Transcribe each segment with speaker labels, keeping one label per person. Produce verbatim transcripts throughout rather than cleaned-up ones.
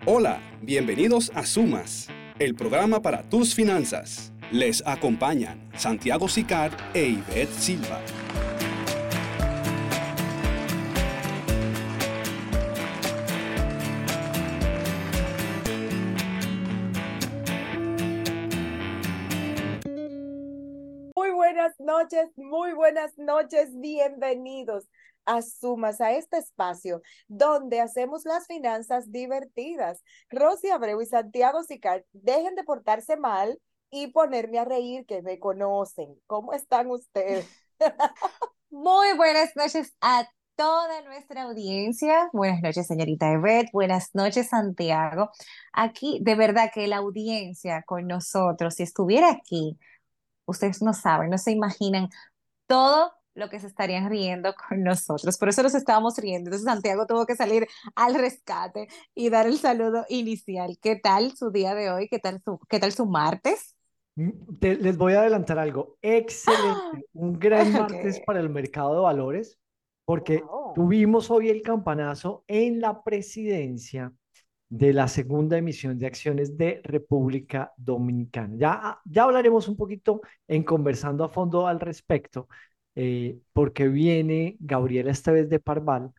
Speaker 1: Hola, bienvenidos a Sumas, el programa para tus finanzas. Les acompañan Santiago Sicar e Ivette Silva.
Speaker 2: Muy buenas noches, muy buenas noches, bienvenidos a Sumas, a este espacio donde hacemos las finanzas divertidas. Rosy Abreu y Santiago Sicar, dejen de portarse mal y ponerme a reír, que me conocen. ¿Cómo están ustedes?
Speaker 3: Muy buenas noches a toda nuestra audiencia. Buenas noches, señorita Ivette. Buenas noches, Santiago. Aquí, de verdad que la audiencia con nosotros, si estuviera aquí, ustedes no saben, no se imaginan todo lo que se estarían riendo con nosotros. Por eso nos estábamos riendo. Entonces, Santiago tuvo que salir al rescate y dar el saludo inicial. ¿Qué tal su día de hoy? ¿Qué tal su, qué tal su martes?
Speaker 4: Mm, te- les voy a adelantar algo.
Speaker 3: ¡Ah!
Speaker 4: Excelente. Un gran
Speaker 3: Ok.
Speaker 4: martes para el mercado de valores, porque
Speaker 2: Wow.
Speaker 4: tuvimos hoy el campanazo en la presidencia de la segunda emisión de acciones de República Dominicana. Ya, ya hablaremos un poquito en conversando a fondo al respecto, eh, porque viene Gabriela esta vez de Parval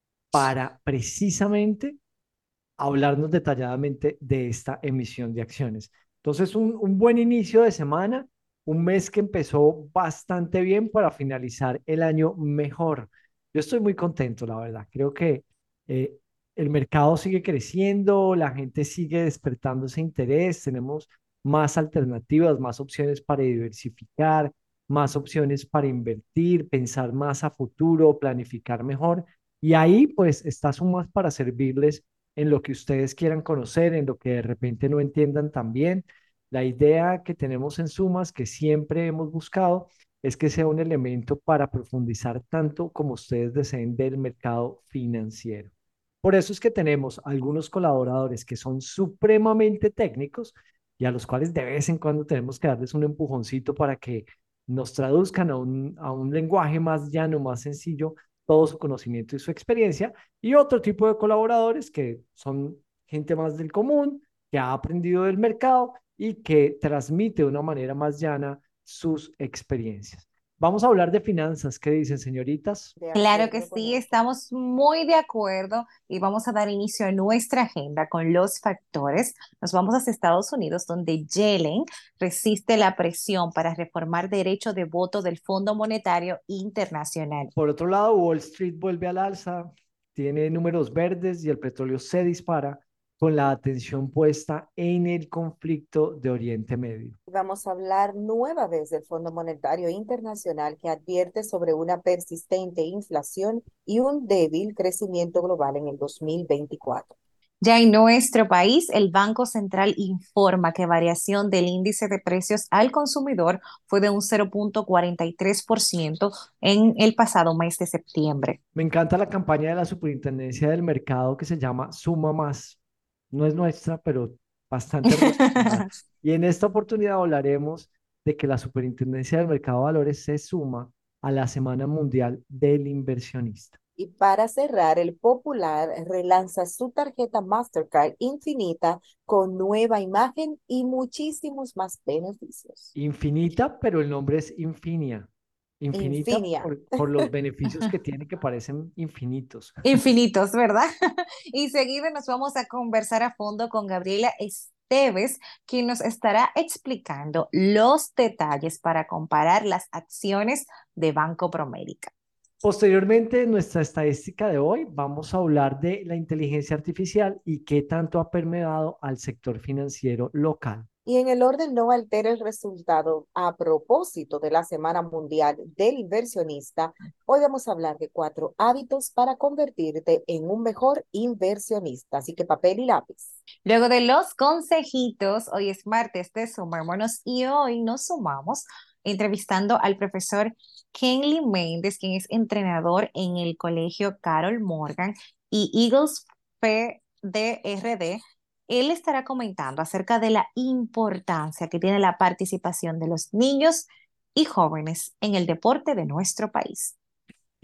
Speaker 4: para precisamente hablarnos detalladamente de esta emisión de acciones. Entonces, un, un buen inicio de semana, un mes que empezó bastante bien para finalizar el año mejor. Yo estoy muy contento, la verdad. Creo que eh, el mercado sigue creciendo, la gente sigue despertando ese interés, tenemos más alternativas, más opciones para diversificar, más opciones para invertir, pensar más a futuro, planificar mejor. Y ahí pues está Sumas para servirles en lo que ustedes quieran conocer, en lo que de repente no entiendan también. La idea que tenemos en Sumas, que siempre hemos buscado, es que sea un elemento para profundizar tanto como ustedes deseen del mercado financiero. Por eso es que tenemos algunos colaboradores que son supremamente técnicos y a los cuales de vez en cuando tenemos que darles un empujoncito para que nos traduzcan a un, a un lenguaje más llano, más sencillo, todo su conocimiento y su experiencia, y otro tipo de colaboradores que son gente más del común, que ha aprendido del mercado y que transmite de una manera más llana sus experiencias. Vamos a hablar de finanzas. ¿Qué dicen, señoritas?
Speaker 2: De
Speaker 3: Claro que
Speaker 2: acuerdo con
Speaker 3: sí,
Speaker 2: eso.
Speaker 3: estamos muy de acuerdo y vamos a dar inicio a nuestra agenda con los factores. Nos vamos hacia Estados Unidos, donde Yellen resiste la presión para reformar derecho de voto del Fondo Monetario Internacional.
Speaker 4: Por otro lado, Wall Street vuelve al alza, tiene números verdes y el petróleo se dispara con la atención puesta en el conflicto de Oriente Medio.
Speaker 2: Vamos a hablar nueva vez del Fondo Monetario Internacional, que advierte sobre una persistente inflación y un débil crecimiento global en el dos mil veinticuatro.
Speaker 3: Ya en nuestro país, el Banco Central informa que variación del índice de precios al consumidor fue de un cero punto cuarenta y tres por ciento en el pasado mes de septiembre.
Speaker 4: Me encanta la campaña de la Superintendencia del Mercado que se llama Suma Más. No es nuestra, pero bastante relacionada. Y en esta oportunidad hablaremos de que la Superintendencia del Mercado de Valores se suma a la Semana Mundial del Inversionista.
Speaker 2: Y para cerrar, el Popular relanza su tarjeta Mastercard Infinita con nueva imagen y muchísimos más beneficios.
Speaker 4: Infinita, pero el nombre es Infinia. Infinita
Speaker 2: Infinia.
Speaker 4: por, por los beneficios que tiene que parecen infinitos.
Speaker 3: Infinitos, ¿verdad? Y seguido nos vamos a conversar a fondo con Gabriela Esteves, quien nos estará explicando los detalles para comparar las acciones de Banco Promérica.
Speaker 4: Posteriormente, en nuestra estadística de hoy, vamos a hablar de la inteligencia artificial y qué tanto ha permeado al sector financiero local.
Speaker 2: Y en el orden no altera el resultado. A propósito de la Semana Mundial del Inversionista, hoy vamos a hablar de cuatro hábitos para convertirte en un mejor inversionista. Así que papel y lápiz.
Speaker 3: Luego de los consejitos, hoy es martes de sumémonos y hoy nos sumamos entrevistando al profesor Kenley Méndez, quien es entrenador en el colegio Carol Morgan y Eagles P D R D. Él estará comentando acerca de la importancia que tiene la participación de los niños y jóvenes en el deporte de nuestro país.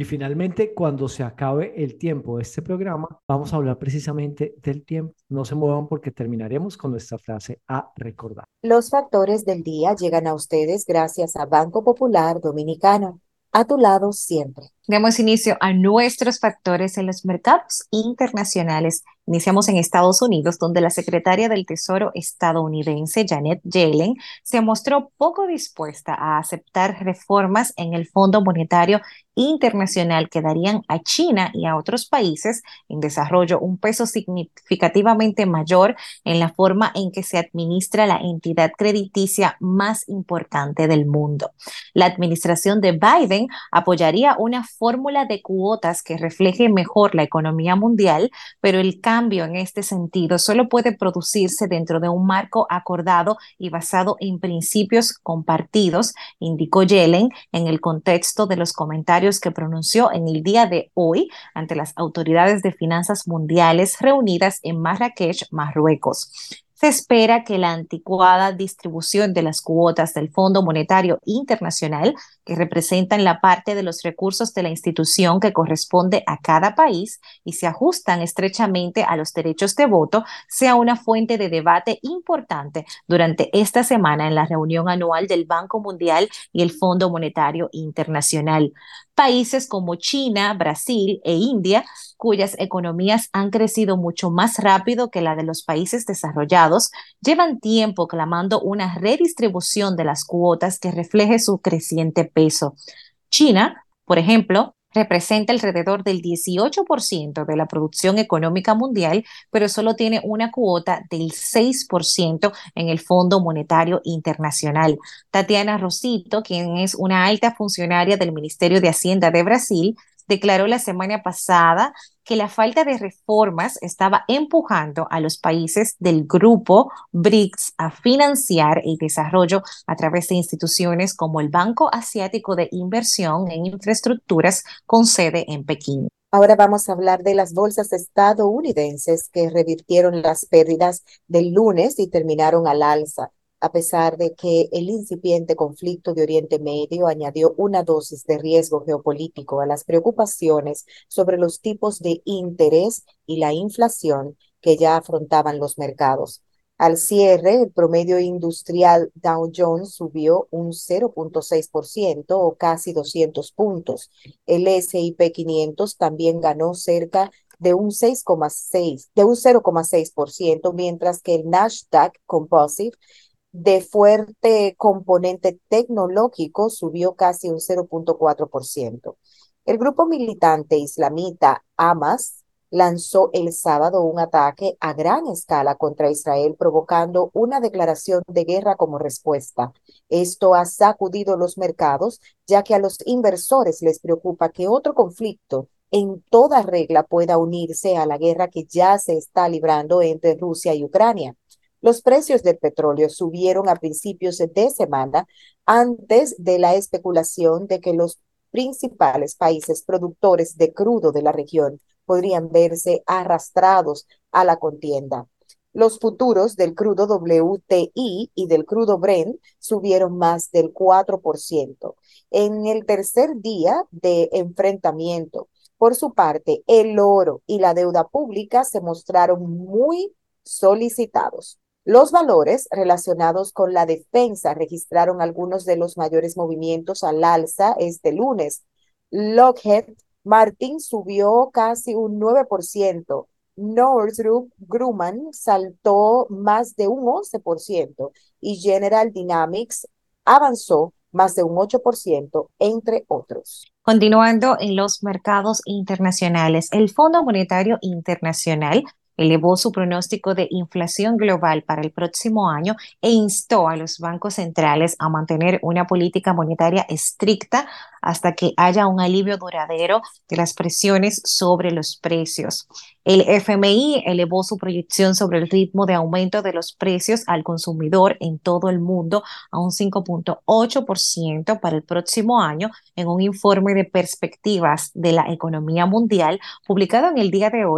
Speaker 4: Y finalmente, cuando se acabe el tiempo de este programa, vamos a hablar precisamente del tiempo. No se muevan porque terminaremos con nuestra frase a recordar.
Speaker 2: Los factores del día llegan a ustedes gracias a Banco Popular Dominicano. A tu lado siempre.
Speaker 3: Damos inicio a nuestros factores en los mercados internacionales. Iniciamos en Estados Unidos, donde la secretaria del Tesoro estadounidense, Janet Yellen, se mostró poco dispuesta a aceptar reformas en el Fondo Monetario Internacional que darían a China y a otros países en desarrollo un peso significativamente mayor en la forma en que se administra la entidad crediticia más importante del mundo. La administración de Biden apoyaría una fórmula de cuotas que refleje mejor la economía mundial, pero el cambio en este sentido solo puede producirse dentro de un marco acordado y basado en principios compartidos, indicó Yellen en el contexto de los comentarios que pronunció en el día de hoy ante las autoridades de finanzas mundiales reunidas en Marrakech, Marruecos. Se espera que la anticuada distribución de las cuotas del Fondo Monetario Internacional, que representan la parte de los recursos de la institución que corresponde a cada país y se ajustan estrechamente a los derechos de voto, sea una fuente de debate importante durante esta semana en la reunión anual del Banco Mundial y el Fondo Monetario Internacional. Países como China, Brasil e India, cuyas economías han crecido mucho más rápido que la de los países desarrollados, llevan tiempo clamando una redistribución de las cuotas que refleje su creciente peso. China, por ejemplo, representa alrededor del dieciocho por ciento de la producción económica mundial, pero solo tiene una cuota del seis por ciento en el Fondo Monetario Internacional. Tatiana Rosito, quien es una alta funcionaria del Ministerio de Hacienda de Brasil, declaró la semana pasada que la falta de reformas estaba empujando a los países del grupo BRICS a financiar el desarrollo a través de instituciones como el Banco Asiático de Inversión en Infraestructuras con sede en Pekín.
Speaker 2: Ahora vamos a hablar de las bolsas estadounidenses que revirtieron las pérdidas del lunes y terminaron al alza, a pesar de que el incipiente conflicto de Oriente Medio añadió una dosis de riesgo geopolítico a las preocupaciones sobre los tipos de interés y la inflación que ya afrontaban los mercados. Al cierre, el promedio industrial Dow Jones subió un cero punto seis por ciento o casi doscientos puntos. El ese y pe quinientos también ganó cerca de un seis coma seis, de un cero coma seis por ciento, mientras que el Nasdaq Composite de fuerte componente tecnológico subió casi un cero punto cuatro por ciento. El grupo militante islamita Hamas lanzó el sábado un ataque a gran escala contra Israel, provocando una declaración de guerra como respuesta. Esto ha sacudido los mercados, ya que a los inversores les preocupa que otro conflicto en toda regla pueda unirse a la guerra que ya se está librando entre Rusia y Ucrania. Los precios del petróleo subieron a principios de semana antes de la especulación de que los principales países productores de crudo de la región podrían verse arrastrados a la contienda. Los futuros del crudo doble u te i y del crudo Brent subieron más del cuatro por ciento. En el tercer día de enfrentamiento, por su parte, el oro y la deuda pública se mostraron muy solicitados. Los valores relacionados con la defensa registraron algunos de los mayores movimientos al alza este lunes. Lockheed Martin subió casi un nueve por ciento. Northrop Grumman saltó más de un once por ciento y General Dynamics avanzó más de un ocho por ciento, entre otros.
Speaker 3: Continuando en los mercados internacionales, el Fondo Monetario Internacional elevó su pronóstico de inflación global para el próximo año e instó a los bancos centrales a mantener una política monetaria estricta hasta que haya un alivio duradero de las presiones sobre los precios. El efe eme i elevó su proyección sobre el ritmo de aumento de los precios al consumidor en todo el mundo a un cinco punto ocho por ciento para el próximo año en un informe de perspectivas de la economía mundial publicado en el día de hoy,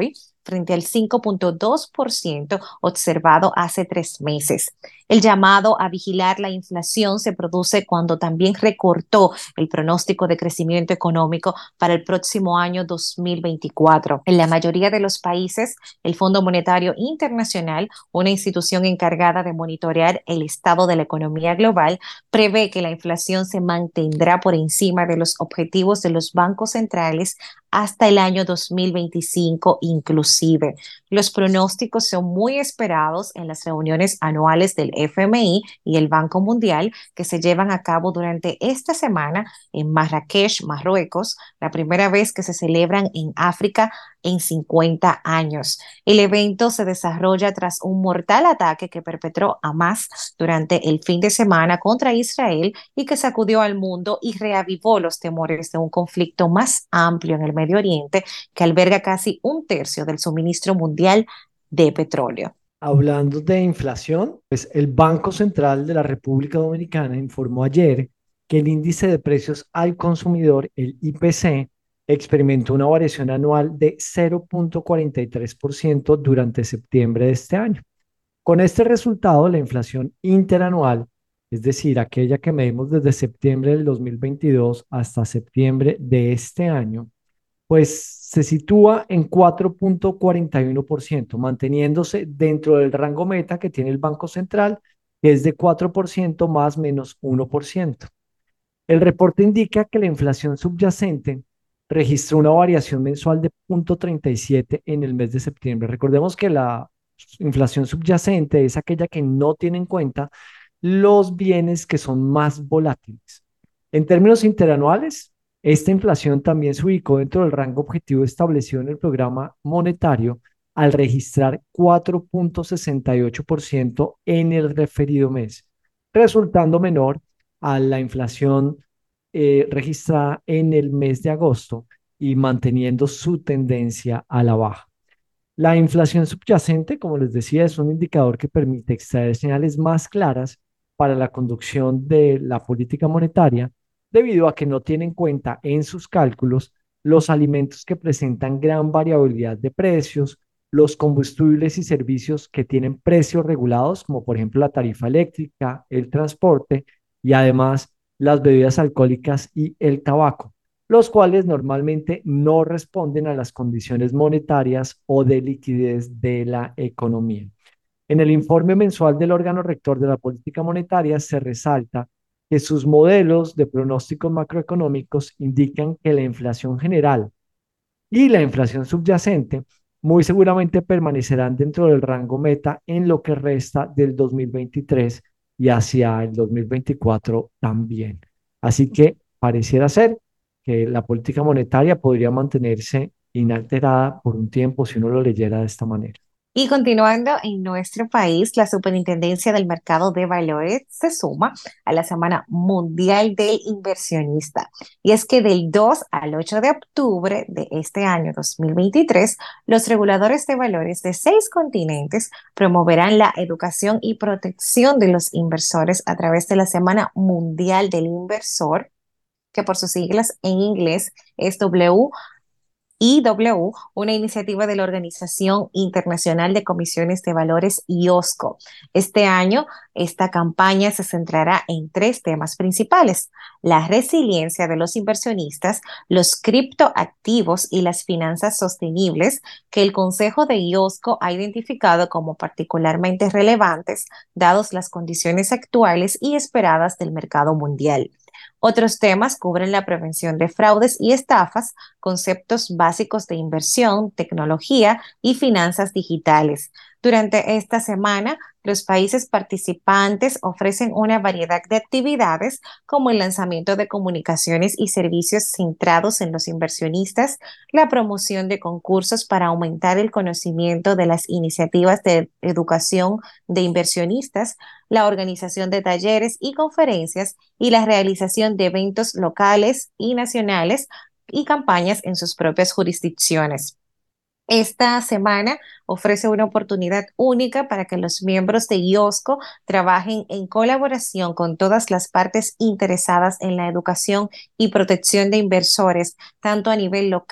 Speaker 3: frente al cinco punto dos por ciento observado hace tres meses. El llamado a vigilar la inflación se produce cuando también recortó el pronóstico de crecimiento económico para el próximo año dos mil veinticuatro. En la mayoría de los países, el Fondo Monetario Internacional, una institución encargada de monitorear el estado de la economía global, prevé que la inflación se mantendrá por encima de los objetivos de los bancos centrales hasta el año dos mil veinticinco inclusive. Los pronósticos son muy esperados en las reuniones anuales del F M I y el Banco Mundial que se llevan a cabo durante esta semana en Marrakech, Marruecos, la primera vez que se celebran en África en cincuenta años. El evento se desarrolla tras un mortal ataque que perpetró Hamas durante el fin de semana contra Israel y que sacudió al mundo y reavivó los temores de un conflicto más amplio en el Medio Oriente que alberga casi un tercio del suministro mundial de petróleo.
Speaker 4: Hablando de inflación, pues el Banco Central de la República Dominicana informó ayer que el índice de precios al consumidor, el I P C, experimentó una variación anual de cero punto cuarenta y tres por ciento durante septiembre de este año. Con este resultado, la inflación interanual, es decir, aquella que medimos desde septiembre del dos mil veintidós hasta septiembre de este año, pues se sitúa en cuatro punto cuarenta y uno por ciento, manteniéndose dentro del rango meta que tiene el Banco Central, que es de cuatro por ciento más menos uno por ciento. El reporte indica que la inflación subyacente registró una variación mensual de cero punto treinta y siete en el mes de septiembre. Recordemos que la inflación subyacente es aquella que no tiene en cuenta los bienes que son más volátiles. En términos interanuales, esta inflación también se ubicó dentro del rango objetivo establecido en el programa monetario al registrar cuatro punto sesenta y ocho por ciento en el referido mes, resultando menor a la inflación eh, registrada en el mes de agosto y manteniendo su tendencia a la baja. La inflación subyacente, como les decía, es un indicador que permite extraer señales más claras para la conducción de la política monetaria, debido a que no tiene en cuenta en sus cálculos los alimentos que presentan gran variabilidad de precios, los combustibles y servicios que tienen precios regulados, como por ejemplo la tarifa eléctrica, el transporte y además las bebidas alcohólicas y el tabaco, los cuales normalmente no responden a las condiciones monetarias o de liquidez de la economía. En el informe mensual del órgano rector de la política monetaria se resalta que sus modelos de pronósticos macroeconómicos indican que la inflación general y la inflación subyacente muy seguramente permanecerán dentro del rango meta en lo que resta del dos mil veintitrés y hacia el dos mil veinticuatro también. Así que pareciera ser que la política monetaria podría mantenerse inalterada por un tiempo si uno lo leyera de esta manera.
Speaker 3: Y continuando en nuestro país, la Superintendencia del Mercado de Valores se suma a la Semana Mundial del Inversionista. Y es que del dos al ocho de octubre de este año dos mil veintitrés, los reguladores de valores de seis continentes promoverán la educación y protección de los inversores a través de la Semana Mundial del Inversor, que por sus siglas en inglés es W I W, una iniciativa de la Organización Internacional de Comisiones de Valores I O S C O. Este año, esta campaña se centrará en tres temas principales: la resiliencia de los inversionistas, los criptoactivos y las finanzas sostenibles, que el Consejo de I O S C O ha identificado como particularmente relevantes, dados las condiciones actuales y esperadas del mercado mundial. Otros temas cubren la prevención de fraudes y estafas, conceptos básicos de inversión, tecnología y finanzas digitales. Durante esta semana, los países participantes ofrecen una variedad de actividades como el lanzamiento de comunicaciones y servicios centrados en los inversionistas, la promoción de concursos para aumentar el conocimiento de las iniciativas de educación de inversionistas, la organización de talleres y conferencias y la realización de eventos locales y nacionales y campañas en sus propias jurisdicciones. Esta semana ofrece una oportunidad única para que los miembros de I O S C O trabajen en colaboración con todas las partes interesadas en la educación y protección de inversores, tanto a nivel local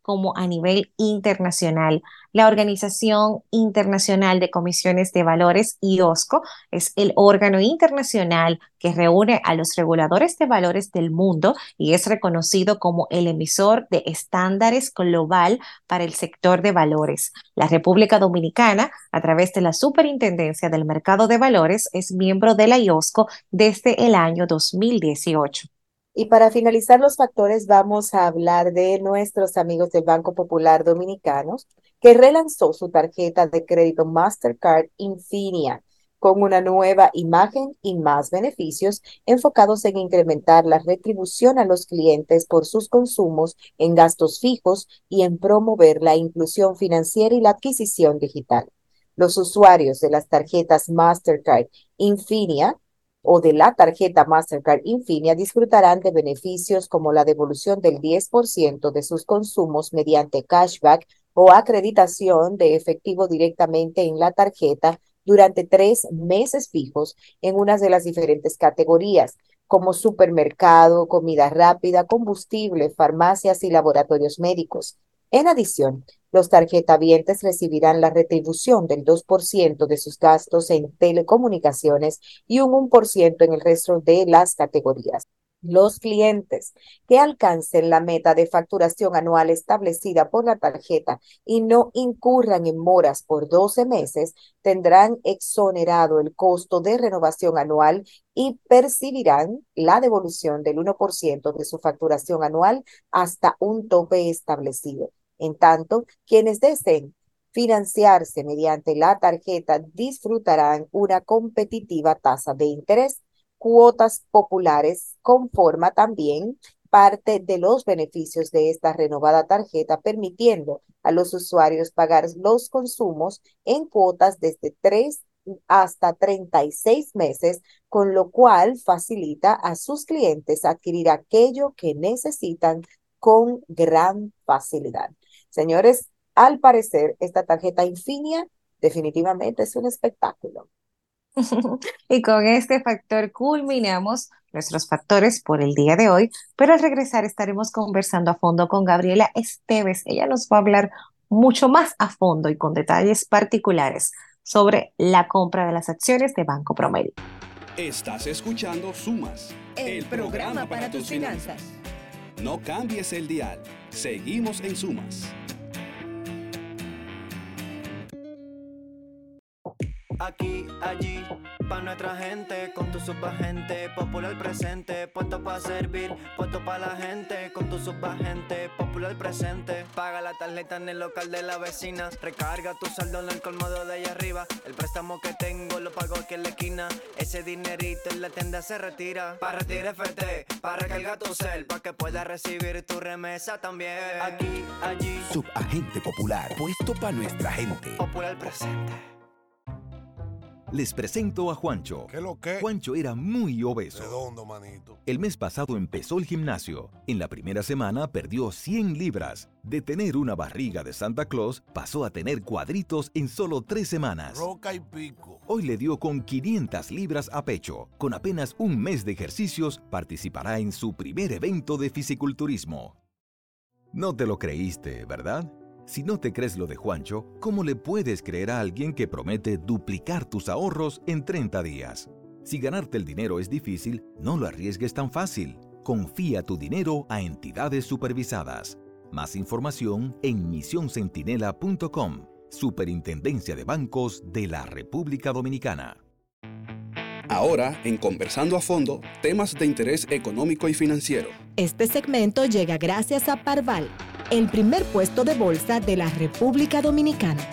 Speaker 3: como a nivel internacional. La Organización Internacional de Comisiones de Valores, I O S C O, es el órgano internacional que reúne a los reguladores de valores del mundo y es reconocido como el emisor de estándares global para el sector de valores. La República Dominicana, a través de la Superintendencia del Mercado de Valores, es miembro de la I O S C O desde el año dos mil dieciocho.
Speaker 2: Y para finalizar los factores, vamos a hablar de nuestros amigos del Banco Popular Dominicanos, que relanzó su tarjeta de crédito Mastercard Infinia con una nueva imagen y más beneficios enfocados en incrementar la retribución a los clientes por sus consumos en gastos fijos y en promover la inclusión financiera y la adquisición digital. Los usuarios de las tarjetas Mastercard Infinia o de la tarjeta Mastercard Infinia disfrutarán de beneficios como la devolución del diez por ciento de sus consumos mediante cashback o acreditación de efectivo directamente en la tarjeta durante tres meses fijos en una de las diferentes categorías, como supermercado, comida rápida, combustible, farmacias y laboratorios médicos. En adición, los tarjetavientes recibirán la retribución del dos por ciento de sus gastos en telecomunicaciones y un uno por ciento en el resto de las categorías. Los clientes que alcancen la meta de facturación anual establecida por la tarjeta y no incurran en moras por doce meses tendrán exonerado el costo de renovación anual y percibirán la devolución del uno por ciento de su facturación anual hasta un tope establecido. En tanto, quienes deseen financiarse mediante la tarjeta disfrutarán una competitiva tasa de interés. Cuotas populares conforma también parte de los beneficios de esta renovada tarjeta, permitiendo a los usuarios pagar los consumos en cuotas desde tres hasta treinta y seis meses, con lo cual facilita a sus clientes adquirir aquello que necesitan con gran facilidad. Señores, al parecer, esta tarjeta Infinia definitivamente es un espectáculo.
Speaker 3: Y con este factor culminamos nuestros factores por el día de hoy, pero al regresar estaremos conversando a fondo con Gabriela Esteves. Ella nos va a hablar mucho más a fondo y con detalles particulares sobre la compra de las acciones de Banco Promedio.
Speaker 1: Estás escuchando Sumas,
Speaker 5: el, el programa, programa para, para tus finanzas.
Speaker 1: finanzas. No cambies el dial. Seguimos en Sumas.
Speaker 6: Aquí, allí, pa' nuestra gente, con tu subagente, popular presente, puesto pa' servir, puesto pa' la gente, con tu subagente, popular presente. Paga la tarjeta en el local de la vecina, recarga tu saldo en el colmado de allá arriba, el préstamo que tengo lo pago aquí en la esquina, ese dinerito en la tienda se retira, pa' retirar F T, pa' recargar tu cel, pa' que puedas recibir tu remesa también. Aquí, allí,
Speaker 7: subagente popular, puesto pa' nuestra gente,
Speaker 6: popular presente.
Speaker 7: Les presento a Juancho.
Speaker 8: ¿Qué lo que?
Speaker 7: Juancho era muy obeso.
Speaker 8: Redondo, manito.
Speaker 7: El mes pasado empezó el gimnasio. En la primera semana perdió cien libras. De tener una barriga de Santa Claus, pasó a tener cuadritos en solo tres semanas.
Speaker 8: Roca y pico.
Speaker 7: Hoy le dio con quinientas libras a pecho. Con apenas un mes de ejercicios, participará en su primer evento de fisiculturismo. No te lo creíste, ¿verdad? Si no te crees lo de Juancho, ¿cómo le puedes creer a alguien que promete duplicar tus ahorros en treinta días? Si ganarte el dinero es difícil, no lo arriesgues tan fácil. Confía tu dinero a entidades supervisadas. Más información en misión centinela punto com, Superintendencia de Bancos de la República Dominicana.
Speaker 1: Ahora, en Conversando a Fondo, temas de interés económico y financiero.
Speaker 5: Este segmento llega gracias a Parval, el primer puesto de bolsa de la República Dominicana.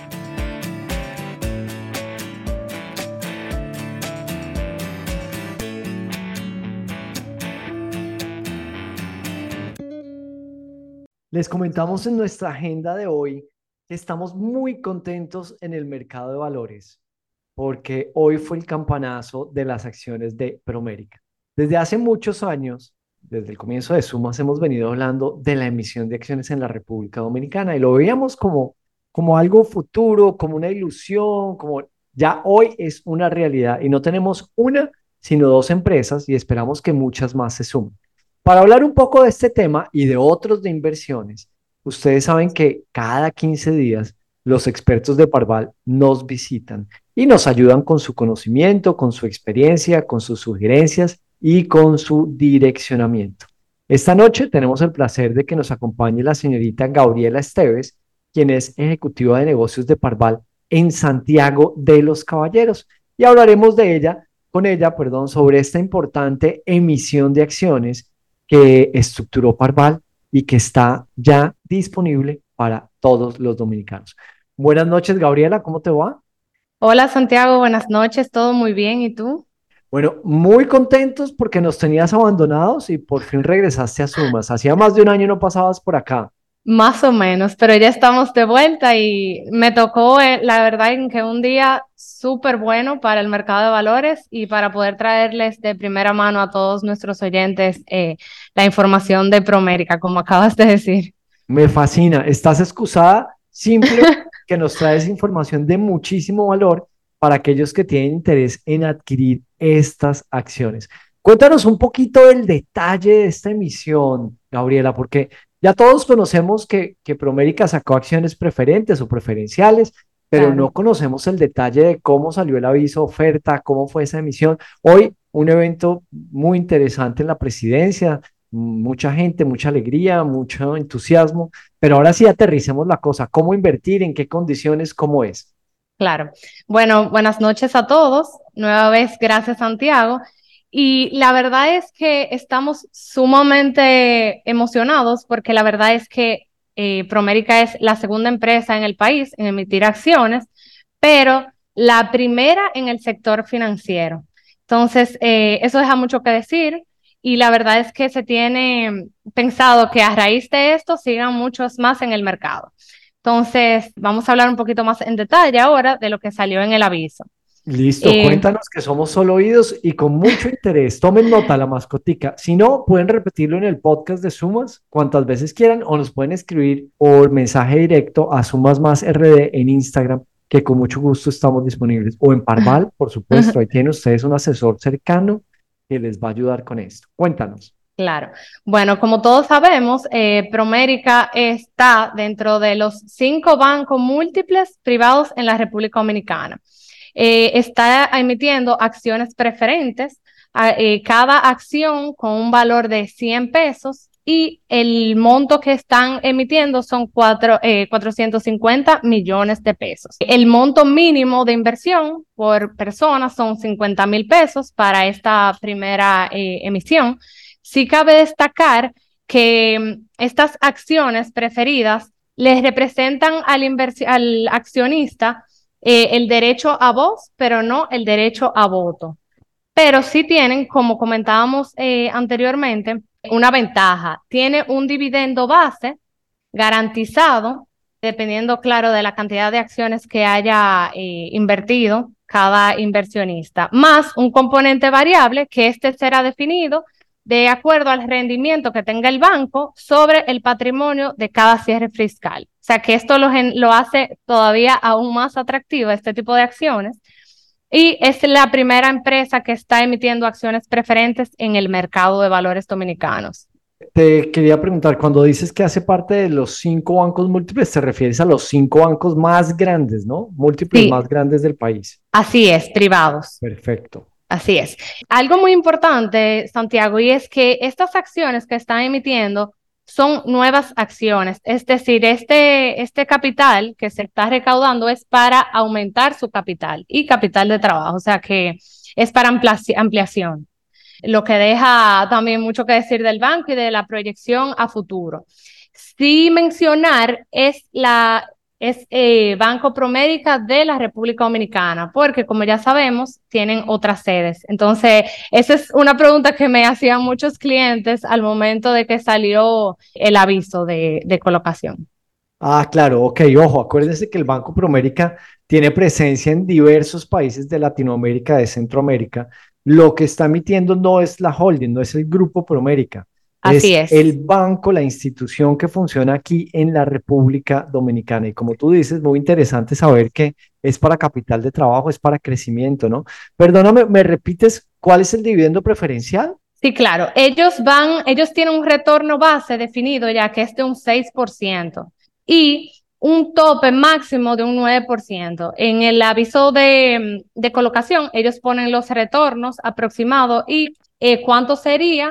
Speaker 4: Les comentamos en nuestra agenda de hoy que estamos muy contentos en el mercado de valores, porque hoy fue el campanazo de las acciones de Promérica. Desde hace muchos años, desde el comienzo de Sumas, hemos venido hablando de la emisión de acciones en la República Dominicana y lo veíamos como, como algo futuro, como una ilusión, como ya hoy es una realidad y no tenemos una, sino dos empresas y esperamos que muchas más se sumen. Para hablar un poco de este tema y de otros de inversiones, Ustedes saben que cada quince días los expertos de Parval nos visitan y nos ayudan con su conocimiento, con su experiencia, con sus sugerencias y con su direccionamiento. Esta noche tenemos el placer de que nos acompañe la señorita Gabriela Esteves, quien es ejecutiva de negocios de Parval en Santiago de los Caballeros. Y hablaremos de ella, con ella, perdón, sobre esta importante emisión de acciones que estructuró Parval y que está ya disponible para todos los dominicanos. Buenas noches, Gabriela, ¿cómo te va?
Speaker 8: Hola Santiago, buenas noches, todo muy bien, ¿y tú?
Speaker 4: Bueno, muy contentos porque nos tenías abandonados y por fin regresaste a Sumas. Hacía más de un año no pasabas por acá.
Speaker 8: Más o menos, pero ya estamos de vuelta y me tocó, eh, la verdad, en que un día súper bueno para el mercado de valores y para poder traerles de primera mano a todos nuestros oyentes eh, la información de Promérica, como acabas de decir.
Speaker 4: Me fascina, estás excusada, simple que nos traes información de muchísimo valor para aquellos que tienen interés en adquirir estas acciones. Cuéntanos un poquito del detalle de esta emisión, Gabriela, porque ya todos conocemos que, que Promérica sacó acciones preferentes o preferenciales, pero
Speaker 8: Claro.
Speaker 4: no conocemos el detalle de cómo salió el aviso, oferta, cómo fue esa emisión. Hoy, un evento muy interesante en la presidencia, mucha gente, mucha alegría, mucho entusiasmo, pero ahora sí aterricemos la cosa. ¿Cómo invertir? ¿En qué condiciones? ¿Cómo es?
Speaker 8: Claro. Bueno, buenas noches a todos. Nueva vez, gracias Santiago. Y la verdad es que estamos sumamente emocionados porque la verdad es que eh, Promérica es la segunda empresa en el país en emitir acciones, pero la primera en el sector financiero. Entonces, eh, eso deja mucho que decir y la verdad es que se tiene pensado que a raíz de esto sigan muchos más en el mercado. Entonces, vamos a hablar un poquito más en detalle ahora de lo que salió en el aviso.
Speaker 4: Listo,
Speaker 8: Eh,
Speaker 4: cuéntanos que somos solo oídos y con mucho interés. Tomen nota la mascotica. Si no, pueden repetirlo en el podcast de Sumas cuantas veces quieran o nos pueden escribir por mensaje directo a Sumas Más R D en Instagram, que con mucho gusto estamos disponibles. O en Parval, por supuesto, ahí tienen ustedes un asesor cercano que les va a ayudar con esto. Cuéntanos.
Speaker 8: Claro. Bueno, como todos sabemos, eh, Promérica está dentro de los cinco bancos múltiples privados en la República Dominicana. Eh, está emitiendo acciones preferentes, a, eh, cada acción con un valor de cien pesos y el monto que están emitiendo son cuatro, eh, cuatrocientos cincuenta millones de pesos. El monto mínimo de inversión por persona son cincuenta mil pesos para esta primera eh, emisión. Sí cabe destacar que mm, estas acciones preferidas les representan al, al accionista eh, el derecho a voz, pero no el derecho a voto. Pero sí tienen, como comentábamos eh, anteriormente, una ventaja. Tiene un dividendo base garantizado, dependiendo, claro, de la cantidad de acciones que haya eh, invertido cada inversionista, más un componente variable que este será definido de acuerdo al rendimiento que tenga el banco sobre el patrimonio de cada cierre fiscal. O sea que esto lo, lo hace todavía aún más atractivo este tipo de acciones y es la primera empresa que está emitiendo acciones preferentes en el mercado de valores dominicanos.
Speaker 4: Te quería preguntar, cuando dices que hace parte de los cinco bancos múltiples, te refieres a los cinco bancos más grandes, ¿no? Múltiples
Speaker 8: Sí,
Speaker 4: más grandes del país.
Speaker 8: así es, privados.
Speaker 4: Perfecto.
Speaker 8: Así es. Algo muy importante, Santiago, y es que estas acciones que están emitiendo son nuevas acciones, es decir, este, este capital que se está recaudando es para aumentar su capital y capital de trabajo, o sea que es para ampliación, lo que deja también mucho que decir del banco y de la proyección a futuro. Sí mencionar es la es eh, Banco Promérica de la República Dominicana, porque como ya sabemos, tienen otras sedes. Entonces, esa es una pregunta que me hacían muchos clientes al momento de que salió el aviso de, de colocación.
Speaker 4: Ah, claro, ok, ojo, acuérdense que el Banco Promérica tiene presencia en diversos países de Latinoamérica, de Centroamérica. Lo que está emitiendo no es la holding, no es el Grupo Promérica.
Speaker 8: Así
Speaker 4: Es
Speaker 8: es.
Speaker 4: el banco, la institución que funciona aquí en la República Dominicana. Y como tú dices, muy interesante saber que es para capital de trabajo, es para crecimiento, ¿no? Perdóname, ¿me repites cuál es el dividendo preferencial?
Speaker 8: Sí, claro. Ellos van, ellos tienen un retorno base definido ya que es de un seis por ciento y un tope máximo de un nueve por ciento. En el aviso de, de colocación, ellos ponen los retornos aproximados y eh, cuánto sería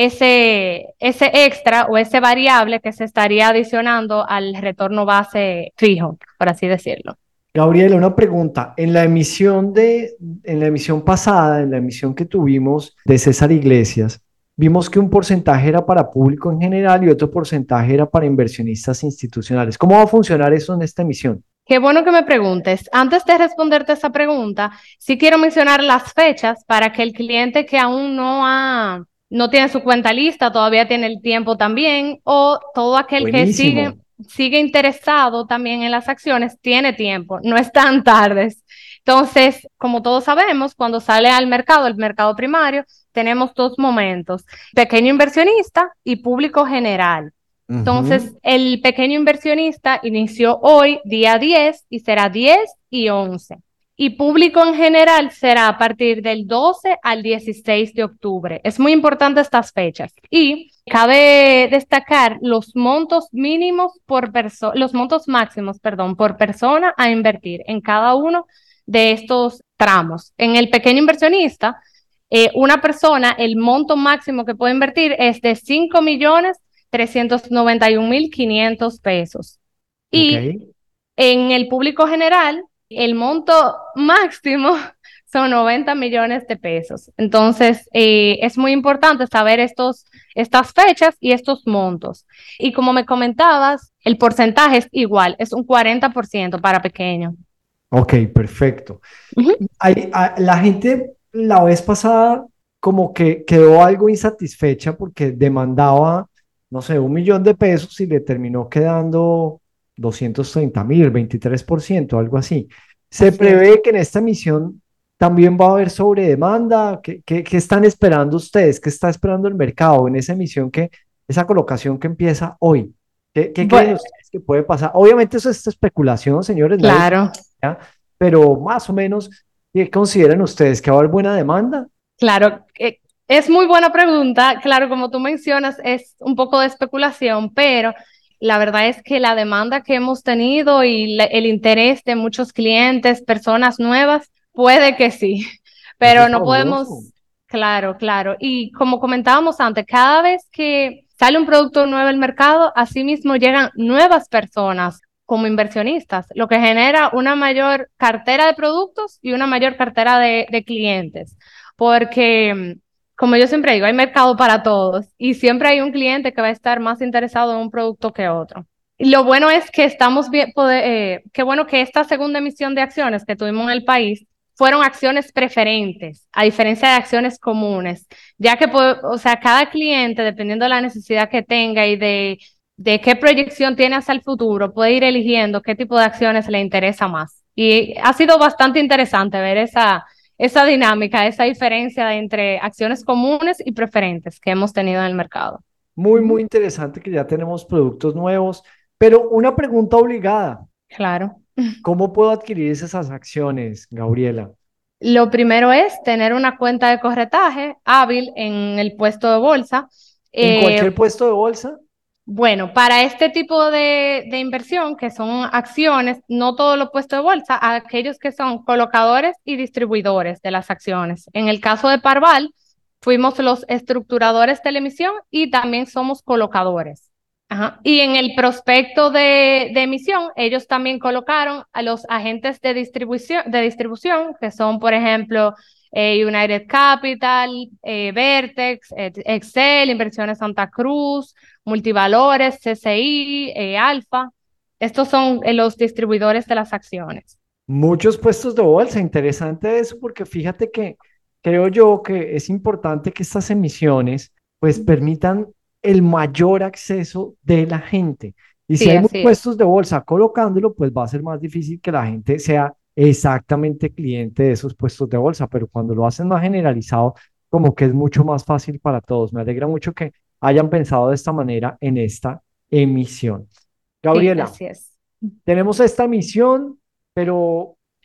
Speaker 8: ese, ese extra o ese variable que se estaría adicionando al retorno base fijo, por así decirlo.
Speaker 4: Gabriela, una pregunta. En la emisión de, en la emisión pasada, en la emisión que tuvimos de César Iglesias, vimos que un porcentaje era para público en general y otro porcentaje era para inversionistas institucionales. ¿Cómo va a funcionar eso en esta emisión?
Speaker 8: Qué bueno que me preguntes. Antes de responderte esa pregunta, sí quiero mencionar las fechas para que el cliente que aún no ha, no tiene su cuenta lista, todavía tiene el tiempo también, o todo aquel que sigue,
Speaker 4: Buenísimo.
Speaker 8: sigue interesado también en las acciones, tiene tiempo, no es tan tarde. Entonces, como todos sabemos, cuando sale al mercado, el mercado primario, tenemos dos momentos, pequeño inversionista y público general. Entonces,
Speaker 4: Ujú.
Speaker 8: el pequeño inversionista inició hoy, día diez, y será diez y once. Y público en general será a partir del doce al dieciséis de octubre. Es muy importante estas fechas. Y cabe destacar los montos mínimos por persona, los montos máximos, perdón, por persona a invertir en cada uno de estos tramos. En el pequeño inversionista, eh, una persona, el monto máximo que puede invertir es de cinco millones trescientos noventa y un mil quinientos pesos.
Speaker 4: Ok.
Speaker 8: Y en el público general, el monto máximo son noventa millones de pesos. Entonces, eh, es muy importante saber estos, estas fechas y estos montos. Y como me comentabas, el porcentaje es igual, es un cuarenta por ciento para pequeño.
Speaker 4: Ok, perfecto.
Speaker 8: Ujú.
Speaker 4: Hay, a- la gente la vez pasada como que quedó algo insatisfecha porque demandaba, no sé, un millón de pesos y le terminó quedando doscientos treinta mil, veintitrés por ciento, algo así. ¿Se
Speaker 8: Así es.
Speaker 4: prevé que en esta emisión también va a haber sobredemanda? ¿Qué, qué, qué están esperando ustedes? ¿Qué está esperando el mercado en esa emisión que, esa colocación que empieza hoy? ¿Qué, qué creen
Speaker 8: Bueno,
Speaker 4: ustedes que puede pasar? Obviamente eso es especulación, señores, nadie
Speaker 8: claro.
Speaker 4: ¿ya? Pero más o menos, ¿qué consideran ustedes? ¿Que va a haber buena demanda?
Speaker 8: Claro, eh, es muy buena pregunta. Claro, como tú mencionas, es un poco de especulación, pero la verdad es que la demanda que hemos tenido y la- el interés de muchos clientes, personas nuevas, puede que sí,
Speaker 4: Eso
Speaker 8: pero
Speaker 4: es
Speaker 8: no
Speaker 4: fabuloso.
Speaker 8: podemos, claro, claro. Y como comentábamos antes, cada vez que sale un producto nuevo al mercado, asimismo llegan nuevas personas como inversionistas, lo que genera una mayor cartera de productos y una mayor cartera de de clientes porque, como yo siempre digo, hay mercado para todos y siempre hay un cliente que va a estar más interesado en un producto que otro. Y lo bueno es que estamos bien, poder, eh, qué bueno que esta segunda emisión de acciones que tuvimos en el país fueron acciones preferentes, a diferencia de acciones comunes, ya que, po- o sea, cada cliente, dependiendo de la necesidad que tenga y de, de qué proyección tiene hacia el futuro, puede ir eligiendo qué tipo de acciones le interesa más. Y ha sido bastante interesante ver esa esa dinámica, esa diferencia entre acciones comunes y preferentes que hemos tenido en el mercado.
Speaker 4: Muy,
Speaker 8: Ujú.
Speaker 4: muy interesante que ya tenemos productos nuevos, pero una pregunta obligada.
Speaker 8: Claro.
Speaker 4: ¿Cómo puedo adquirir esas acciones, Gabriela?
Speaker 8: Lo primero es tener una cuenta de corretaje hábil en el puesto de bolsa.
Speaker 4: ¿En
Speaker 8: Eh,
Speaker 4: cualquier puesto de bolsa?
Speaker 8: Bueno, para este tipo de, de inversión, que son acciones, no todos los puestos de bolsa, aquellos que son colocadores y distribuidores de las acciones. En el caso de Parval, fuimos los estructuradores de la emisión y también somos colocadores. Ajá. Y en el prospecto de, de emisión, ellos también colocaron a los agentes de distribución, de distribución que son, por ejemplo, eh, United Capital, eh, Vertex, eh, Excel, Inversiones Santa Cruz, Multivalores, C C I, eh, Alfa. Estos son eh, los distribuidores de las acciones.
Speaker 4: Muchos puestos de bolsa, interesante eso, porque fíjate que creo yo que es importante que estas emisiones pues permitan el mayor acceso de la gente. Y si
Speaker 8: Sí,
Speaker 4: hay muchos
Speaker 8: así es.
Speaker 4: puestos de bolsa colocándolo, pues va a ser más difícil que la gente sea exactamente cliente de esos puestos de bolsa, pero cuando lo hacen más generalizado, como que es mucho más fácil para todos. Me alegra mucho que hayan pensado de esta manera en esta emisión.
Speaker 8: Sí,
Speaker 4: Gabriela,
Speaker 8: así es.
Speaker 4: tenemos esta emisión, pero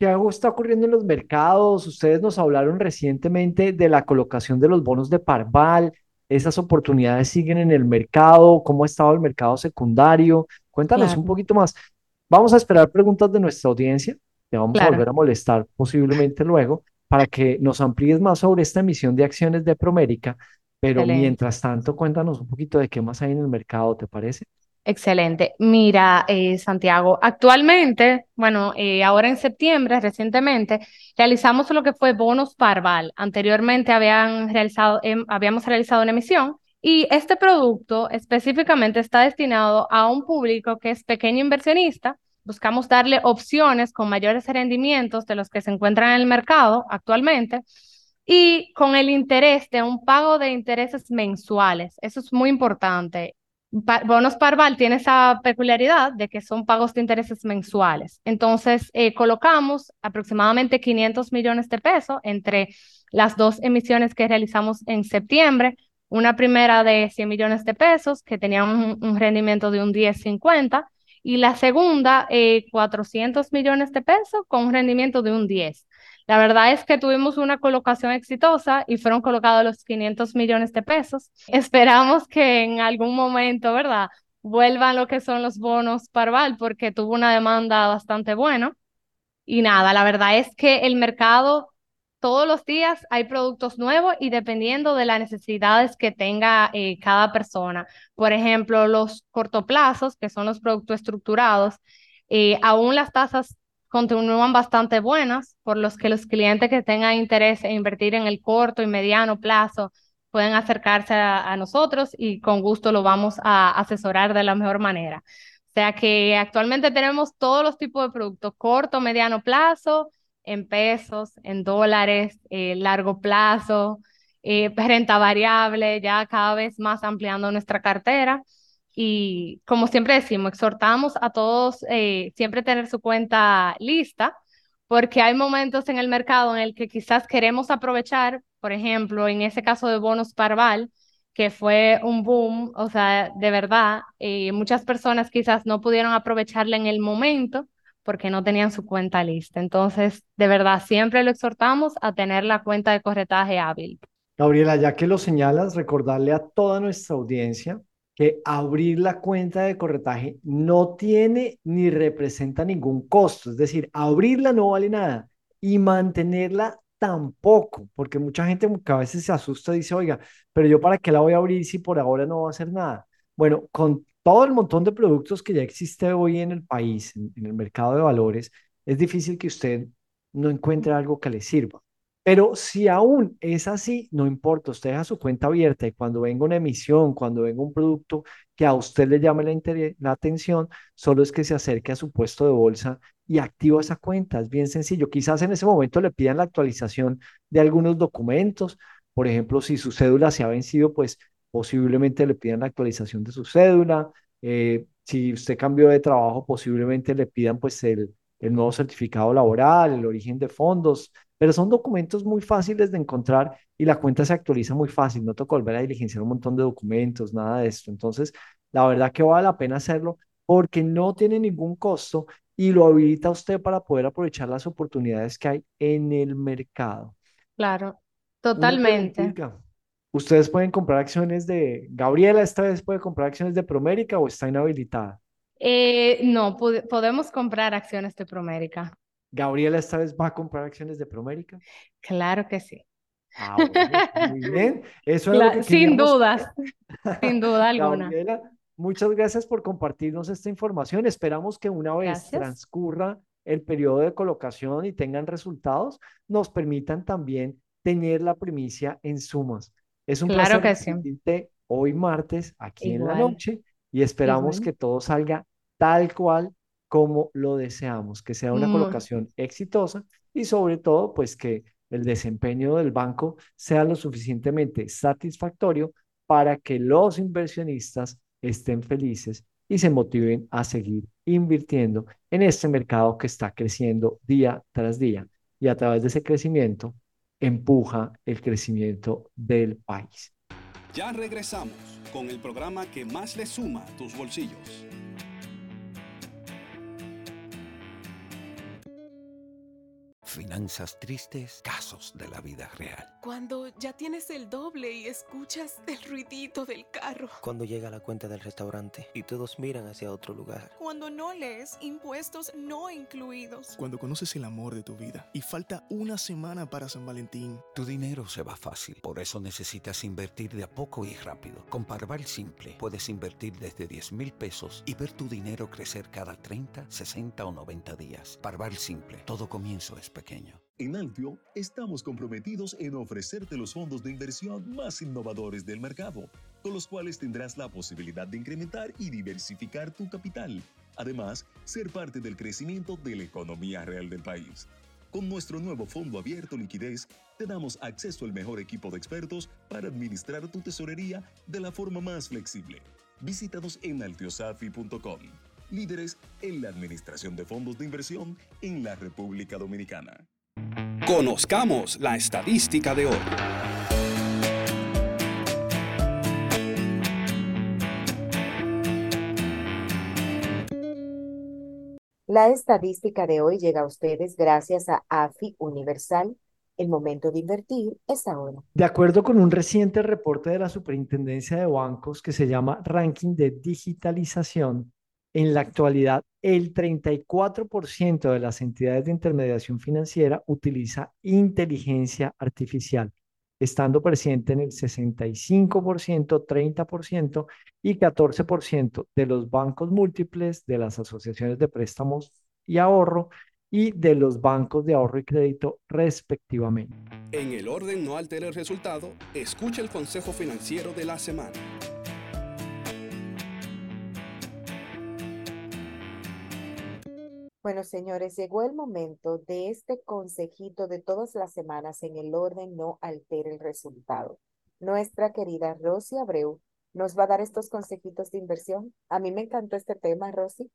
Speaker 4: ¿qué algo está ocurriendo en los mercados? Ustedes nos hablaron recientemente de la colocación de los bonos de Parval. ¿Esas oportunidades siguen en el mercado? ¿Cómo ha estado el mercado secundario? Cuéntanos un
Speaker 8: Claro,
Speaker 4: poquito más. Vamos a esperar preguntas de nuestra audiencia. Te vamos a
Speaker 8: claro,
Speaker 4: volver a molestar posiblemente luego para que nos amplíes más sobre esta emisión de acciones de Promérica. Pero
Speaker 8: excelente.
Speaker 4: mientras tanto, cuéntanos un poquito de qué más hay en el mercado, ¿te parece?
Speaker 8: Excelente. Mira, eh, Santiago, actualmente, bueno, eh, ahora en septiembre, recientemente, realizamos lo que fue bonos Parval. Anteriormente habían realizado, em, habíamos realizado una emisión y este producto específicamente está destinado a un público que es pequeño inversionista. Buscamos darle opciones con mayores rendimientos de los que se encuentran en el mercado actualmente y con el interés de un pago de intereses mensuales. Eso es muy importante. Pa- Bonos Parval tiene esa peculiaridad de que son pagos de intereses mensuales. Entonces, eh, colocamos aproximadamente quinientos millones de pesos entre las dos emisiones que realizamos en septiembre. Una primera de cien millones de pesos, que tenía un, un rendimiento de un diez cincuenta, y la segunda, eh, cuatrocientos millones de pesos con un rendimiento de un diez. La verdad es que tuvimos una colocación exitosa y fueron colocados los quinientos millones de pesos. Esperamos que en algún momento, ¿verdad? Vuelvan lo que son los bonos Parval porque tuvo una demanda bastante buena. Y nada, la verdad es que el mercado todos los días hay productos nuevos y dependiendo de las necesidades que tenga eh, cada persona. Por ejemplo, los cortoplazos, que son los productos estructurados, eh, aún las tasas continúan bastante buenas, por los que los clientes que tengan interés en invertir en el corto y mediano plazo pueden acercarse a, a nosotros y con gusto lo vamos a asesorar de la mejor manera. O sea que actualmente tenemos todos los tipos de productos, corto, mediano plazo, en pesos, en dólares, eh, largo plazo, eh, renta variable, ya cada vez más ampliando nuestra cartera. Y como siempre decimos, exhortamos a todos eh, siempre tener su cuenta lista, porque hay momentos en el mercado en el que quizás queremos aprovechar, por ejemplo, en ese caso de bonos Parval, que fue un boom, o sea, de verdad, eh, muchas personas quizás no pudieron aprovecharla en el momento porque no tenían su cuenta lista. Entonces, de verdad, siempre lo exhortamos a tener la cuenta de corretaje hábil.
Speaker 4: Gabriela, ya que lo señalas, recordarle a toda nuestra audiencia que abrir la cuenta de corretaje no tiene ni representa ningún costo, es decir, abrirla no vale nada y mantenerla tampoco, porque mucha gente que a veces se asusta y dice, oiga, pero yo para qué la voy a abrir si por ahora no va a hacer nada. Bueno, con todo el montón de productos que ya existe hoy en el país, en, en el mercado de valores, es difícil que usted no encuentre algo que le sirva. Pero si aún es así, no importa, usted deja su cuenta abierta y cuando venga una emisión, cuando venga un producto que a usted le llame la, inter- la atención, solo es que se acerque a su puesto de bolsa y activa esa cuenta. Es bien sencillo. Quizás en ese momento le pidan la actualización de algunos documentos. Por ejemplo, si su cédula se ha vencido, pues posiblemente le pidan la actualización de su cédula. Eh, si usted cambió de trabajo, posiblemente le pidan pues el, el nuevo certificado laboral, el origen de fondos, pero son documentos muy fáciles de encontrar y la cuenta se actualiza muy fácil, no toca volver a diligenciar un montón de documentos, nada de esto. Entonces, la verdad que vale la pena hacerlo porque no tiene ningún costo y lo habilita a usted para poder aprovechar las oportunidades que hay en el mercado.
Speaker 8: Claro,
Speaker 4: Una
Speaker 8: totalmente.
Speaker 4: preguntita. ¿Ustedes pueden comprar acciones de Gabriela? ¿Esta vez puede comprar acciones de Promérica o está inhabilitada?
Speaker 8: Eh, no, pod- podemos comprar acciones de Promérica.
Speaker 4: ¿Gabriela esta vez va a comprar acciones de Promérica?
Speaker 8: Claro que sí.
Speaker 4: Ah, bueno, muy bien. Eso era lo
Speaker 8: Cla-
Speaker 4: que
Speaker 8: sin
Speaker 4: queríamos
Speaker 8: dudas,
Speaker 4: saber.
Speaker 8: sin duda alguna.
Speaker 4: Gabriela, muchas gracias por compartirnos esta información. Esperamos que una vez
Speaker 8: Gracias.
Speaker 4: transcurra el periodo de colocación y tengan resultados, nos permitan también tener la primicia en sumas. Es un
Speaker 8: Claro
Speaker 4: placer
Speaker 8: que sí.
Speaker 4: recibirte hoy martes aquí en la
Speaker 8: Igual,
Speaker 4: noche y esperamos
Speaker 8: igual.
Speaker 4: que todo salga tal cual como lo deseamos, que sea una
Speaker 8: Mu-
Speaker 4: colocación exitosa y sobre todo, pues que el desempeño del banco sea lo suficientemente satisfactorio para que los inversionistas estén felices y se motiven a seguir invirtiendo en este mercado que está creciendo día tras día y a través de ese crecimiento empuja el crecimiento del país.
Speaker 1: Ya regresamos con el programa que más le suma a tus bolsillos.
Speaker 9: Finanzas tristes, casos de la vida real.
Speaker 10: Cuando ya tienes el doble y escuchas el ruidito del carro.
Speaker 11: Cuando llega la cuenta del restaurante y todos miran hacia otro lugar.
Speaker 10: Cuando no lees impuestos no incluidos.
Speaker 12: Cuando conoces el amor de tu vida y falta una semana para San Valentín.
Speaker 9: Tu dinero se va fácil, por eso necesitas invertir de a poco y rápido. Con Parval Simple puedes invertir desde diez mil pesos y ver tu dinero crecer cada treinta, sesenta o noventa días. Parval Simple, todo comienzo es pequeño.
Speaker 13: En Altio estamos comprometidos en ofrecerte los fondos de inversión más innovadores del mercado, con los cuales tendrás la posibilidad de incrementar y diversificar tu capital. Además, ser parte del crecimiento de la economía real del país. Con nuestro nuevo fondo abierto Liquidez, te damos acceso al mejor equipo de expertos para administrar tu tesorería de la forma más flexible. Visítanos en altiosafi punto com, líderes en la administración de fondos de inversión en la República Dominicana.
Speaker 1: Conozcamos la estadística de hoy.
Speaker 2: La estadística de hoy llega a ustedes gracias a AFI Universal. El momento de invertir es ahora.
Speaker 4: De acuerdo con un reciente reporte de la Superintendencia de Bancos que se llama Ranking de Digitalización, en la actualidad el treinta y cuatro por ciento de las entidades de intermediación financiera utiliza inteligencia artificial, estando presente en el sesenta y cinco por ciento, treinta por ciento y catorce por ciento de los bancos múltiples, de las asociaciones de préstamos y ahorro y de los bancos de ahorro y crédito respectivamente.
Speaker 1: En el orden no altere el resultado, escucha el consejo financiero de la semana.
Speaker 2: Bueno, señores, llegó el momento de este consejito de todas las semanas en el orden no altere el resultado. Nuestra querida Rosy Abreu nos va a dar estos consejitos de inversión. A mí me encantó este tema, Rosy.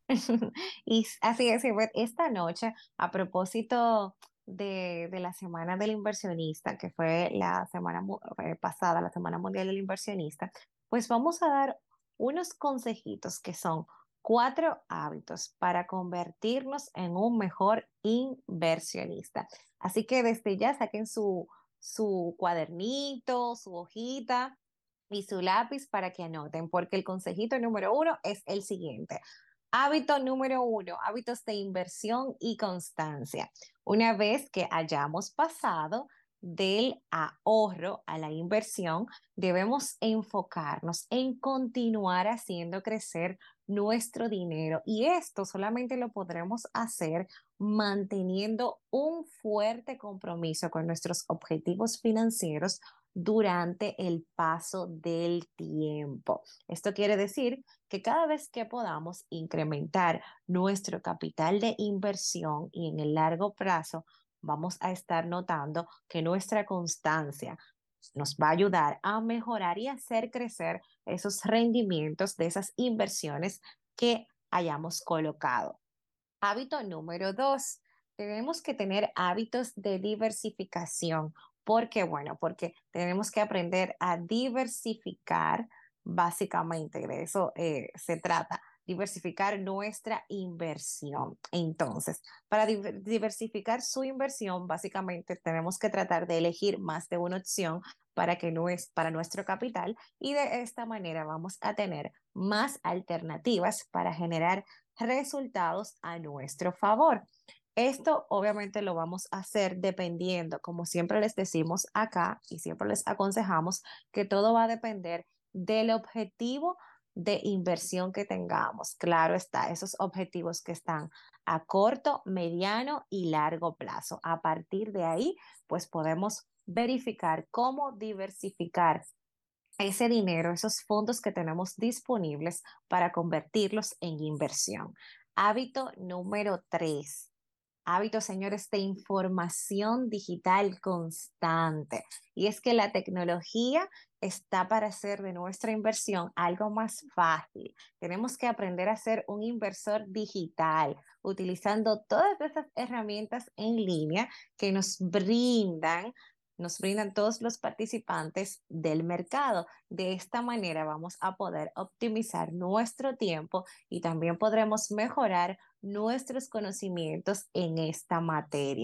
Speaker 3: Y así es, Ivette, esta noche, a propósito de, de la Semana del Inversionista, que fue la semana mu- eh, pasada, la Semana Mundial del Inversionista, pues vamos a dar unos consejitos que son cuatro hábitos para convertirnos en un mejor inversionista. Así que desde ya saquen su, su cuadernito, su hojita y su lápiz para que anoten, porque el consejito número uno es el siguiente. Hábito número uno, hábitos de inversión y constancia. Una vez que hayamos pasado del ahorro a la inversión, debemos enfocarnos en continuar haciendo crecer nuestro dinero, y esto solamente lo podremos hacer manteniendo un fuerte compromiso con nuestros objetivos financieros durante el paso del tiempo. Esto quiere decir que cada vez que podamos incrementar nuestro capital de inversión y en el largo plazo, vamos a estar notando que nuestra constancia nos va a ayudar a mejorar y hacer crecer esos rendimientos de esas inversiones que hayamos colocado. Hábito número dos, tenemos que tener hábitos de diversificación. ¿Por qué? Bueno, porque tenemos que aprender a diversificar, básicamente, de eso eh, se trata, diversificar nuestra inversión. Entonces, para diver- diversificar su inversión, básicamente tenemos que tratar de elegir más de una opción para que no es para nuestro capital, y de esta manera vamos a tener más alternativas para generar resultados a nuestro favor. Esto obviamente lo vamos a hacer dependiendo, como siempre les decimos acá y siempre les aconsejamos, que todo va a depender del objetivo de inversión que tengamos. Claro está, esos objetivos que están a corto, mediano y largo plazo. A partir de ahí, pues podemos verificar cómo diversificar ese dinero, esos fondos que tenemos disponibles para convertirlos en inversión. Hábito número tres. Hábitos, señores, de información digital constante. Y es que la tecnología está para hacer de nuestra inversión algo más fácil. Tenemos que aprender a ser un inversor digital, utilizando todas esas herramientas en línea que nos brindan nos brindan todos los participantes del mercado. De esta manera vamos a poder optimizar nuestro tiempo y también podremos mejorar nuestros conocimientos en esta materia.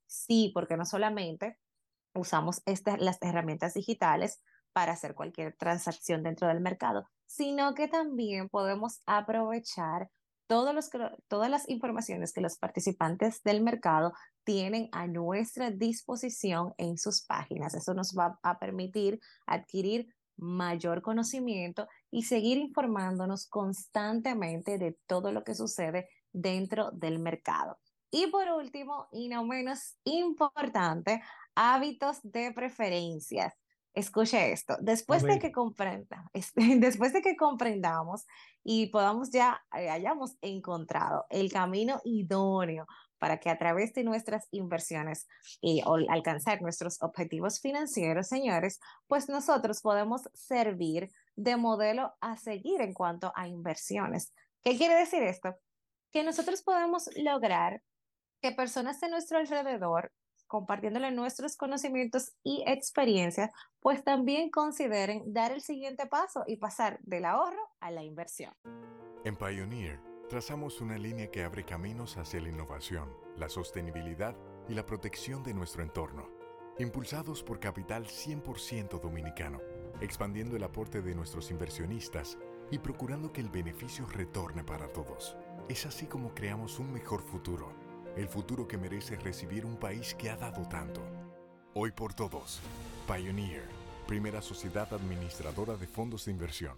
Speaker 3: Sí, porque no solamente usamos estas, las herramientas digitales para hacer cualquier transacción dentro del mercado, sino que también podemos aprovechar todos los, que- todas las informaciones que los participantes del mercado tienen a nuestra disposición en sus páginas. Eso nos va a permitir adquirir mayor conocimiento y seguir informándonos constantemente de todo lo que sucede dentro del mercado. Y por último, y no menos importante, hábitos de preferencias. Escuche esto,
Speaker 4: A
Speaker 3: después de
Speaker 4: ver,
Speaker 3: que comprenda, este, después de que comprendamos y podamos ya eh, hayamos encontrado el camino idóneo para que a través de nuestras inversiones y o- alcanzar nuestros objetivos financieros, señores, pues nosotros podemos servir de modelo a seguir en cuanto a inversiones. ¿Qué quiere decir esto? Que nosotros podemos lograr que personas de nuestro alrededor, compartiéndole nuestros conocimientos y experiencias, pues también consideren dar el siguiente paso y pasar del ahorro a la inversión.
Speaker 14: En Pioneer, trazamos una línea que abre caminos hacia la innovación, la sostenibilidad y la protección de nuestro entorno, impulsados por capital cien por ciento dominicano, expandiendo el aporte de nuestros inversionistas y procurando que el beneficio retorne para todos. Es así como creamos un mejor futuro, el futuro que merece recibir un país que ha dado tanto. Hoy por todos, Pioneer, primera sociedad administradora de fondos de inversión.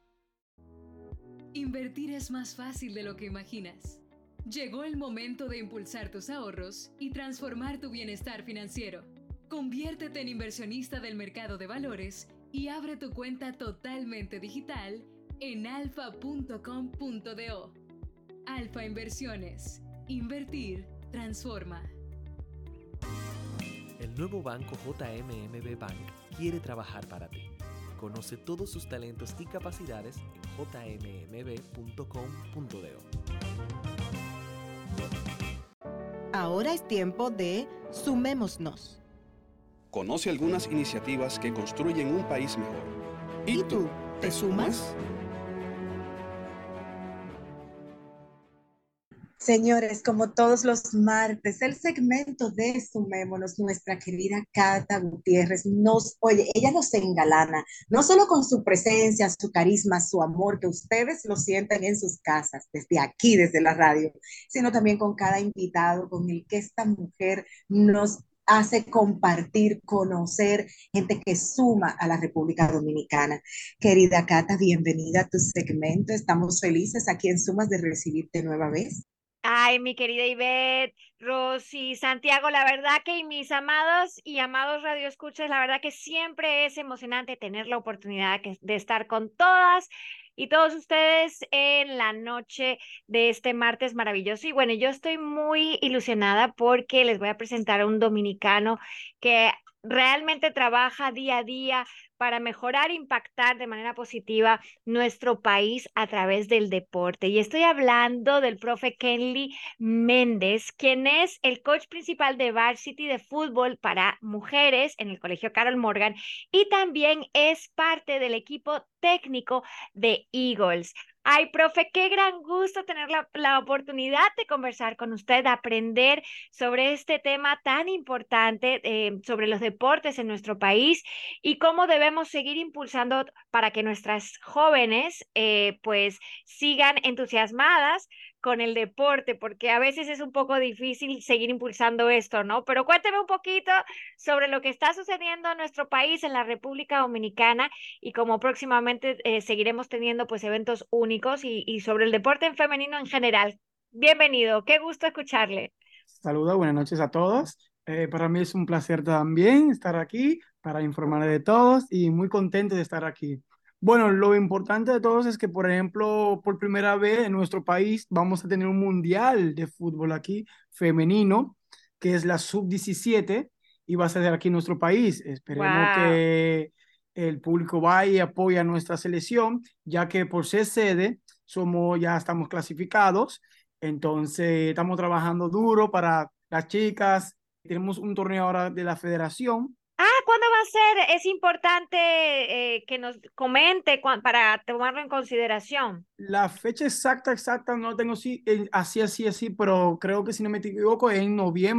Speaker 15: Invertir es más fácil de lo que imaginas. Llegó el momento de impulsar tus ahorros y transformar tu bienestar financiero. Conviértete en inversionista del mercado de valores y abre tu cuenta totalmente digital en alfa punto com punto do. Alfa Inversiones. Invertir transforma.
Speaker 16: El nuevo banco J M M B Bank quiere trabajar para ti. Conoce todos sus talentos y capacidades en j m m b punto com punto do.
Speaker 5: Ahora es tiempo de Sumémonos.
Speaker 1: Conoce algunas iniciativas que construyen un país mejor. ¿Y tú, te sumas?
Speaker 2: Señores, como todos los martes, el segmento de Sumémonos, nuestra querida Cata Gutiérrez nos, oye, ella nos engalana, no solo con su presencia, su carisma, su amor, que ustedes lo sienten en sus casas, desde aquí, desde la radio, sino también con cada invitado con el que esta mujer nos hace compartir, conocer gente que suma a la República Dominicana. Querida Cata, bienvenida a tu segmento. Estamos felices aquí en Sumas de recibirte nueva vez.
Speaker 17: Ay, mi querida Ivette, Rosy, Santiago, la verdad que y mis amados y amados radioescuchas, la verdad que siempre es emocionante tener la oportunidad que- de estar con todas y todos ustedes en la noche de este martes maravilloso. Y bueno, yo estoy muy ilusionada porque les voy a presentar a un dominicano que realmente trabaja día a día para mejorar e impactar de manera positiva nuestro país a través del deporte. Y estoy hablando del profe Kenley Méndez, quien es el coach principal de Varsity de fútbol para mujeres en el Colegio Carol Morgan y también es parte del equipo técnico de Eagles. Ay, profe, qué gran gusto tener la, la oportunidad de conversar con usted, de aprender sobre este tema tan importante, eh, sobre los deportes en nuestro país y cómo debemos seguir impulsando para que nuestras jóvenes eh, pues sigan entusiasmadas con el deporte, porque a veces es un poco difícil seguir impulsando esto, ¿no? Pero cuénteme un poquito sobre lo que está sucediendo en nuestro país, en la República Dominicana, y como próximamente eh, seguiremos teniendo pues eventos únicos y, y sobre el deporte en femenino en general. Bienvenido, qué gusto escucharle.
Speaker 18: Saludos, buenas noches a todos. Eh, para mí es un placer también estar aquí para informar de todos y muy contento de estar aquí. Bueno, lo importante de todos es que, por ejemplo, por primera vez en nuestro país vamos a tener un mundial de fútbol aquí femenino, que es la sub diecisiete y va a ser aquí en nuestro país. Esperemos
Speaker 17: Wow.
Speaker 18: que el público vaya y apoye a nuestra selección, ya que por ser sede somos, ya estamos clasificados. Entonces, estamos trabajando duro para las chicas. Tenemos un torneo ahora de la federación.
Speaker 17: Ah, ¿cuándo va a ser? Es importante eh, que nos comente cuan- para tomarlo en consideración.
Speaker 18: La fecha exacta, exacta, no la tengo así, eh, así, así, así, pero creo que si no me equivoco es en noviembre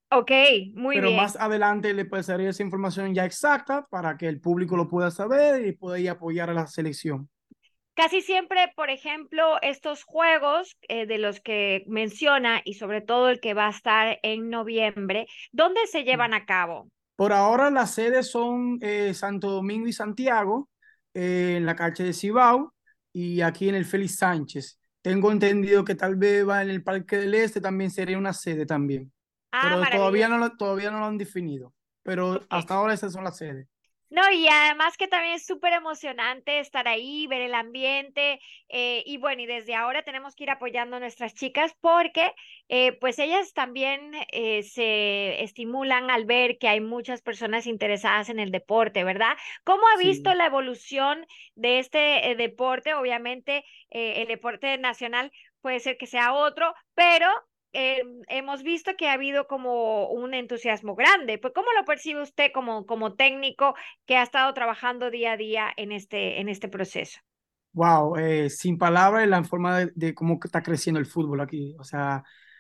Speaker 17: Ok, muy
Speaker 18: Pero
Speaker 17: bien.
Speaker 18: más adelante le pasaría esa información ya exacta para que el público lo pueda saber y pueda ir a apoyar a la selección.
Speaker 17: Casi siempre, por ejemplo, estos juegos eh, de los que menciona y sobre todo el que va a estar en noviembre, ¿dónde se llevan a cabo?
Speaker 18: Por ahora las sedes son eh, Santo Domingo y Santiago, eh, en la cancha de Cibao y aquí en el Félix Sánchez. Tengo entendido que tal vez va en el Parque del Este, también sería una sede también,
Speaker 17: Ah,
Speaker 18: pero todavía no,
Speaker 17: maravilloso.
Speaker 18: lo- todavía no lo han definido, pero
Speaker 17: Ok.
Speaker 18: hasta ahora esas son las sedes.
Speaker 17: No, y además que también es súper emocionante estar ahí, ver el ambiente, eh, y bueno, y desde ahora tenemos que ir apoyando a nuestras chicas porque eh, pues ellas también eh, se estimulan al ver que hay muchas personas interesadas en el deporte, ¿verdad? ¿Cómo ha visto
Speaker 18: Sí.
Speaker 17: la evolución de este eh, deporte? Obviamente eh, el deporte nacional puede ser que sea otro, pero eh, hemos visto que ha habido como un entusiasmo grande. Pues, ¿cómo lo percibe usted como, como técnico que ha estado trabajando día a día en este, en este proceso?
Speaker 18: Wow, eh, sin palabras la forma de, de cómo está creciendo el fútbol aquí. O sea,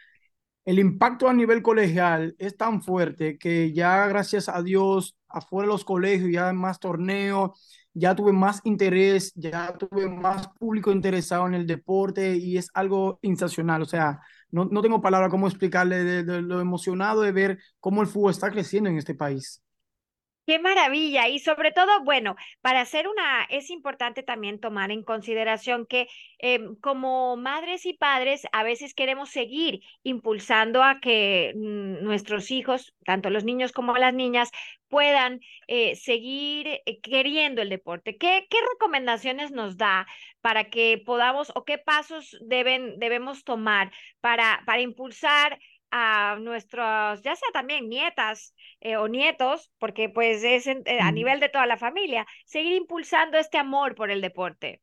Speaker 18: el impacto a nivel colegial es tan fuerte que ya gracias a Dios, afuera de los colegios, ya hay más torneos, ya tuve más interés, ya tuve más público interesado en el deporte y es algo sensacional. O sea, no, no tengo palabra cómo explicarle de, de lo emocionado de ver cómo el fútbol está creciendo en este país.
Speaker 17: Qué maravilla. Y sobre todo, bueno, para hacer una, es importante también tomar en consideración que em, como madres y padres a veces queremos seguir impulsando a que mm, nuestros hijos, tanto los niños como las niñas, puedan eh, seguir eh, queriendo el deporte. ¿Qué, qué recomendaciones nos da para que podamos o qué pasos deben, debemos tomar para, para impulsar a nuestros, ya sea también nietas eh, o nietos, porque pues es en- eh, a
Speaker 18: Mm.
Speaker 17: nivel de toda la familia, seguir impulsando este amor por el deporte?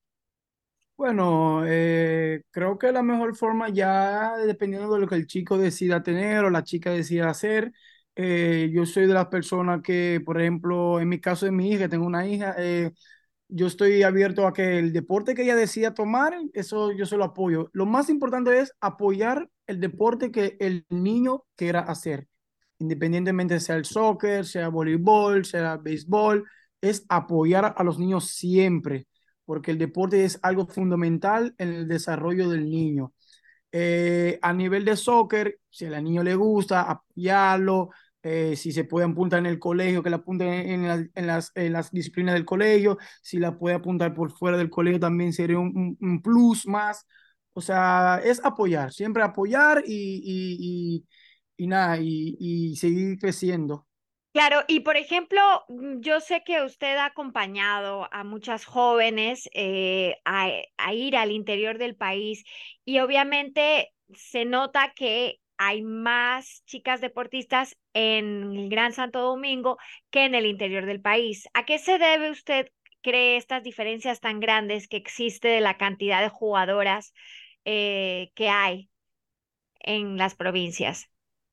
Speaker 18: Bueno, eh, creo que la mejor forma ya, dependiendo de lo que el chico decida tener o la chica decida hacer, eh, yo soy de las personas que, por ejemplo, en mi caso de mi hija, que tengo una hija, eh, yo estoy abierto a que el deporte que ella decida tomar, eso yo se lo apoyo. Lo más importante es apoyar el deporte que el niño quiera hacer, independientemente sea el soccer, sea voleibol, sea béisbol, es apoyar a los niños siempre, porque el deporte es algo fundamental en el desarrollo del niño. Eh, a nivel de soccer, si al niño le gusta, apoyarlo, eh, si se puede apuntar en el colegio, que la apunte en, la- en las, en las disciplinas del colegio, si la puede apuntar por fuera del colegio también sería un, un- un plus más. O sea, es apoyar, siempre apoyar y, y, y, y nada, y, y seguir creciendo.
Speaker 17: Claro, y por ejemplo, mm, yo sé que usted ha acompañado a muchas jóvenes eh, a, a ir al interior del país y obviamente se nota que hay más chicas deportistas en el Gran Santo Domingo que en el interior del país. ¿A qué se debe usted cree estas diferencias tan grandes que existe de la cantidad de jugadoras eh, que hay en las provincias?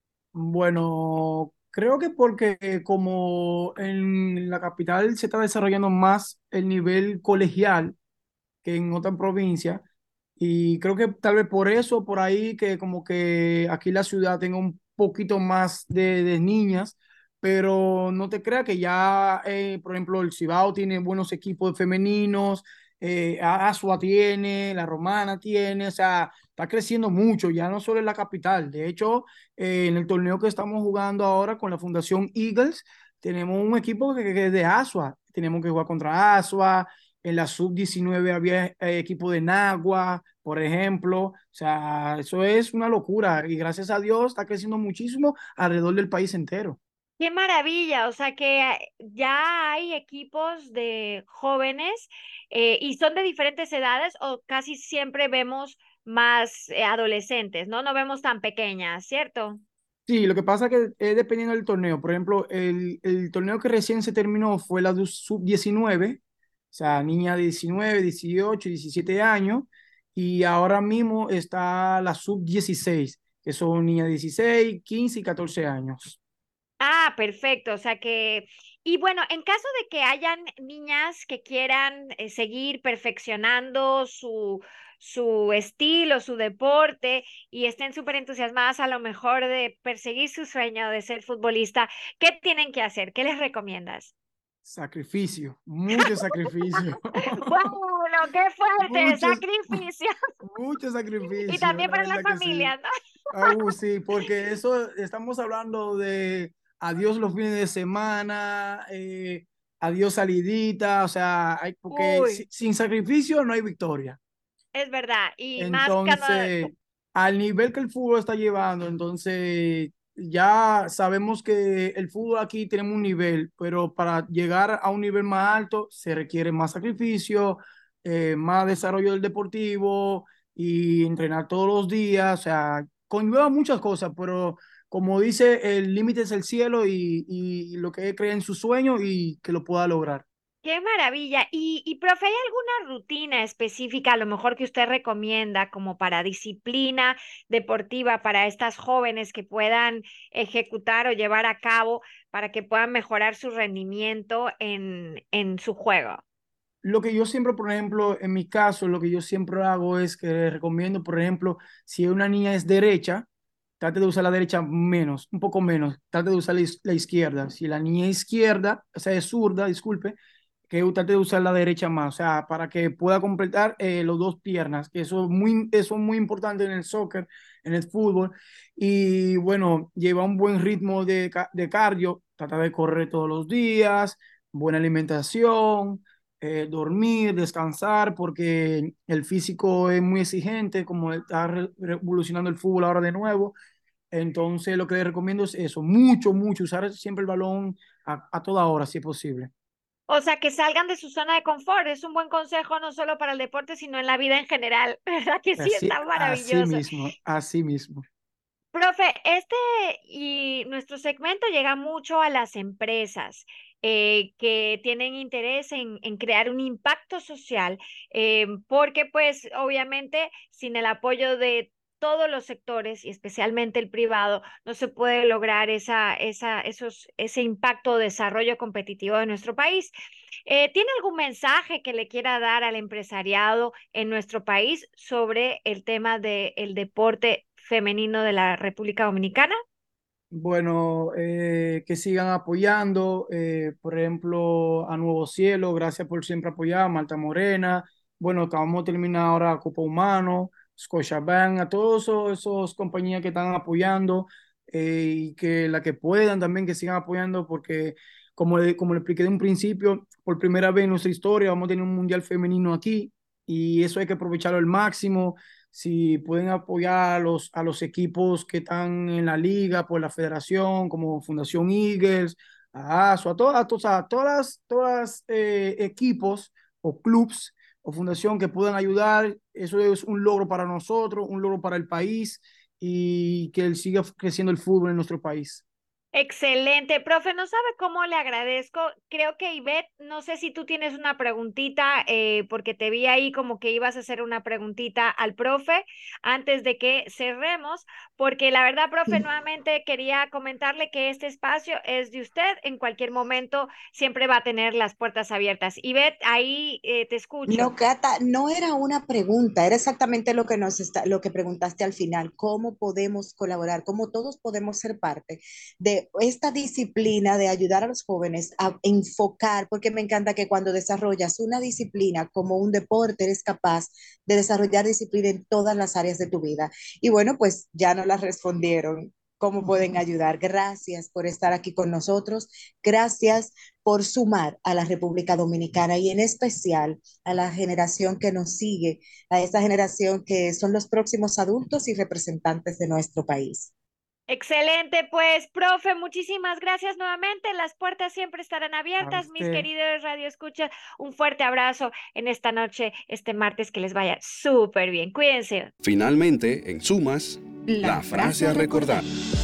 Speaker 18: Bueno, creo que porque como en la capital se está desarrollando más el nivel colegial que en otra provincia, y creo que tal vez por eso, por ahí, que como que aquí la ciudad tenga un poquito más de, de niñas, pero no te creas que ya, eh, por ejemplo, el Cibao tiene buenos equipos femeninos, eh, Asua tiene, la Romana tiene, o sea, está creciendo mucho, ya no solo en la capital. De hecho, eh, en el torneo que estamos jugando ahora con la Fundación Eagles, tenemos un equipo que, que es de Asua, tenemos que jugar contra Asua. En la sub diecinueve había eh, equipo de Nagua, por ejemplo. O sea, eso es una locura y gracias a Dios está creciendo muchísimo alrededor del país entero.
Speaker 17: Qué maravilla, o sea que eh, ya hay equipos de jóvenes eh, y son de diferentes edades o casi siempre vemos más eh, adolescentes, ¿no? No vemos tan pequeñas, ¿cierto?
Speaker 18: Sí, lo que pasa es que es dependiendo del torneo. Por ejemplo, el, el torneo que recién se terminó fue la sub diecinueve, o sea, niña de diecinueve, dieciocho, diecisiete años, y ahora mismo está la sub dieciséis, que son niñas de dieciséis, quince y catorce años.
Speaker 17: Ah, perfecto. O sea que, y bueno, en caso de que hayan niñas que quieran eh, seguir perfeccionando su, su estilo, su deporte y estén súper entusiasmadas a lo mejor de perseguir su sueño de ser futbolista, ¿qué tienen que hacer? ¿Qué les recomiendas?
Speaker 18: Sacrificio, mucho sacrificio.
Speaker 17: Bueno, qué fuerte,
Speaker 18: Muchos,
Speaker 17: sacrificio.
Speaker 18: mucho
Speaker 17: Y
Speaker 18: sacrificio,
Speaker 17: también
Speaker 18: la
Speaker 17: para las
Speaker 18: verdad que sí.
Speaker 17: familias, ¿no?
Speaker 18: Ah, uh, sí, porque eso estamos hablando de adiós los fines de semana, eh, adiós salidita, o sea, hay, porque si-
Speaker 17: Uy,
Speaker 18: sin sacrificio no hay victoria.
Speaker 17: es verdad. Y más cuando,
Speaker 18: Entonces, al nivel que el fútbol está llevando, entonces ya sabemos que el fútbol aquí tenemos un nivel, pero para llegar a un nivel más alto se requiere más sacrificio, eh, más desarrollo del deportivo y entrenar todos los días, o sea, conlleva muchas cosas, pero como dice, el límite es el cielo y, y lo que cree en su sueño y que lo pueda lograr.
Speaker 17: qué maravilla. Y, y, profe, ¿hay alguna rutina específica, a lo mejor que usted recomienda como para disciplina deportiva para estas jóvenes que puedan ejecutar o llevar a cabo para que puedan mejorar su rendimiento en, en su juego?
Speaker 18: Lo que yo siempre, por ejemplo, en mi caso, lo que yo siempre hago es que recomiendo, por ejemplo, si una niña es derecha, trate de usar la derecha menos, un poco menos, trate de usar la, is- la izquierda. Si la niña es izquierda, o sea, es zurda, disculpe, que trate de usar la derecha más, o sea, para que pueda completar eh, los dos piernas, que eso es muy, eso es muy importante en el soccer, en el fútbol. Y bueno, lleva un buen ritmo de, ca- de cardio, trata de correr todos los días, buena alimentación, eh, dormir, descansar, porque el físico es muy exigente, como está re- revolucionando el fútbol ahora de nuevo. Entonces, lo que les recomiendo es eso, mucho, mucho, usar siempre el balón a, a toda hora, si es posible.
Speaker 17: O sea, que salgan de su zona de confort. Es un buen consejo no solo para el deporte, sino en la vida en general. ¿Verdad que sí?
Speaker 18: Así,
Speaker 17: Está
Speaker 18: así
Speaker 17: maravilloso.
Speaker 18: mismo, así mismo.
Speaker 17: Profe, este y nuestro segmento llega mucho a las empresas eh, que tienen interés en, en crear un impacto social, eh, porque pues obviamente sin el apoyo de todos los sectores y especialmente el privado, no se puede lograr esa, esa, esos, ese impacto o desarrollo competitivo de nuestro país. Eh, ¿tiene algún mensaje que le quiera dar al empresariado en nuestro país sobre el tema del deporte femenino de la República Dominicana?
Speaker 18: Bueno, eh, que sigan apoyando, eh, por ejemplo, a Nuevo Cielo, gracias por siempre apoyar, Malta Morena, bueno, acabamos de terminar ahora Copa Humano, Scotiabank, a todos esos, esos compañías que están apoyando eh, y que la que puedan también que sigan apoyando porque como le, como le expliqué de un principio, por primera vez en nuestra historia vamos a tener un mundial femenino aquí y eso hay que aprovecharlo al máximo. Si pueden apoyar a los, a los equipos que están en la liga, por la federación, como Fundación Eagles, a ASO, a todas, a todas, a todas, todas eh, equipos o clubs o fundación que puedan ayudar, eso es un logro para nosotros, un logro para el país y que siga creciendo el fútbol en nuestro país.
Speaker 17: Excelente, profe, no sabe cómo le agradezco. Creo que Ivette, no sé si tú tienes una preguntita, eh, porque te vi ahí como que ibas a hacer una preguntita al profe antes de que cerremos, porque la verdad, profe, nuevamente quería comentarle que este espacio es de usted. En cualquier momento siempre va a tener las puertas abiertas. Ivette, ahí eh, te escucho.
Speaker 2: No, Cata, no era una pregunta, era exactamente lo que nos está, lo que preguntaste al final, cómo podemos colaborar, cómo todos podemos ser parte de esta disciplina de ayudar a los jóvenes a enfocar, porque me encanta que cuando desarrollas una disciplina como un deporte, eres capaz de desarrollar disciplina en todas las áreas de tu vida. Y bueno, pues ya nos la respondieron. ¿Cómo pueden ayudar? Gracias por estar aquí con nosotros. Gracias por sumar a la República Dominicana y en especial a la generación que nos sigue, a esta generación que son los próximos adultos y representantes de nuestro país.
Speaker 17: Excelente, pues, profe, muchísimas gracias nuevamente. Las puertas siempre estarán
Speaker 18: A
Speaker 17: abiertas, mis
Speaker 18: usted.
Speaker 17: queridos Radio Escucha. Un fuerte abrazo en esta noche, este martes, que les vaya súper bien. Cuídense.
Speaker 1: Finalmente, en sumas, la, la frase a recordar.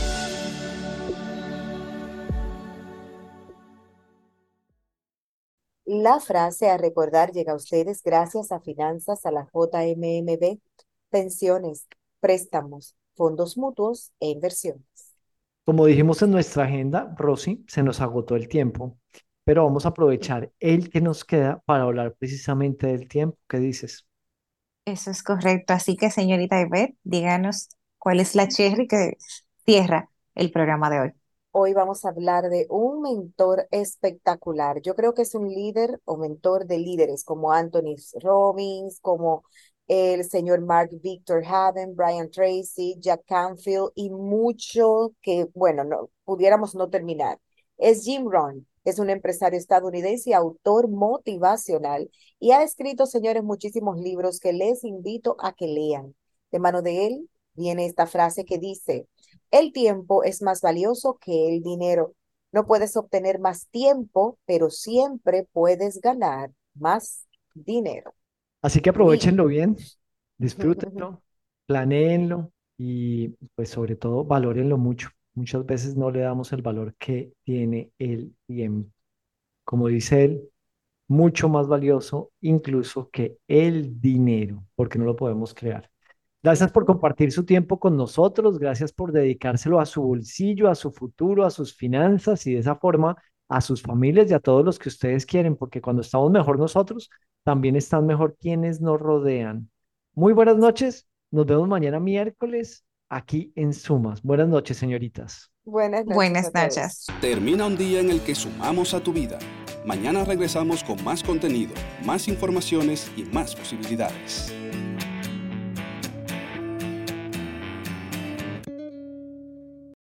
Speaker 2: La frase a recordar llega a ustedes gracias a Finanzas a la J M M B, pensiones, préstamos, fondos mutuos e inversiones.
Speaker 4: Como dijimos en nuestra agenda, Rosy, se nos agotó el tiempo, pero vamos a aprovechar el que nos queda para hablar precisamente del tiempo. ¿Qué dices?
Speaker 3: Eso es correcto. Así que, señorita Ivette, díganos cuál es la cherry que cierra el programa de hoy.
Speaker 2: Hoy vamos a hablar de un mentor espectacular. Yo creo que es un líder o mentor de líderes como Anthony Robbins, como el señor Mark Victor Haven, Brian Tracy, Jack Canfield y mucho que, bueno, no pudiéramos no terminar. Es Jim Rohn, es un empresario estadounidense y autor motivacional y ha escrito, señores, muchísimos libros que les invito a que lean. De mano de él viene esta frase que dice: el tiempo es más valioso que el dinero. No puedes obtener más tiempo, pero siempre puedes ganar más dinero.
Speaker 4: Así que aprovechenlo bien, disfrútenlo, planéenlo y pues sobre todo valórenlo mucho. Muchas veces no le damos el valor que tiene el tiempo. Como dice él, mucho más valioso incluso que el dinero, porque no lo podemos crear. Gracias por compartir su tiempo con nosotros, gracias por dedicárselo a su bolsillo, a su futuro, a sus finanzas y de esa forma a sus familias y a todos los que ustedes quieren, porque cuando estamos mejor nosotros, también están mejor quienes nos rodean. Muy buenas noches, nos vemos mañana miércoles aquí en Sumas. Buenas noches, señoritas.
Speaker 2: Buenas noches.
Speaker 3: Buenas noches.
Speaker 1: Termina un día en el que sumamos a tu vida. Mañana regresamos con más contenido, más informaciones y más posibilidades.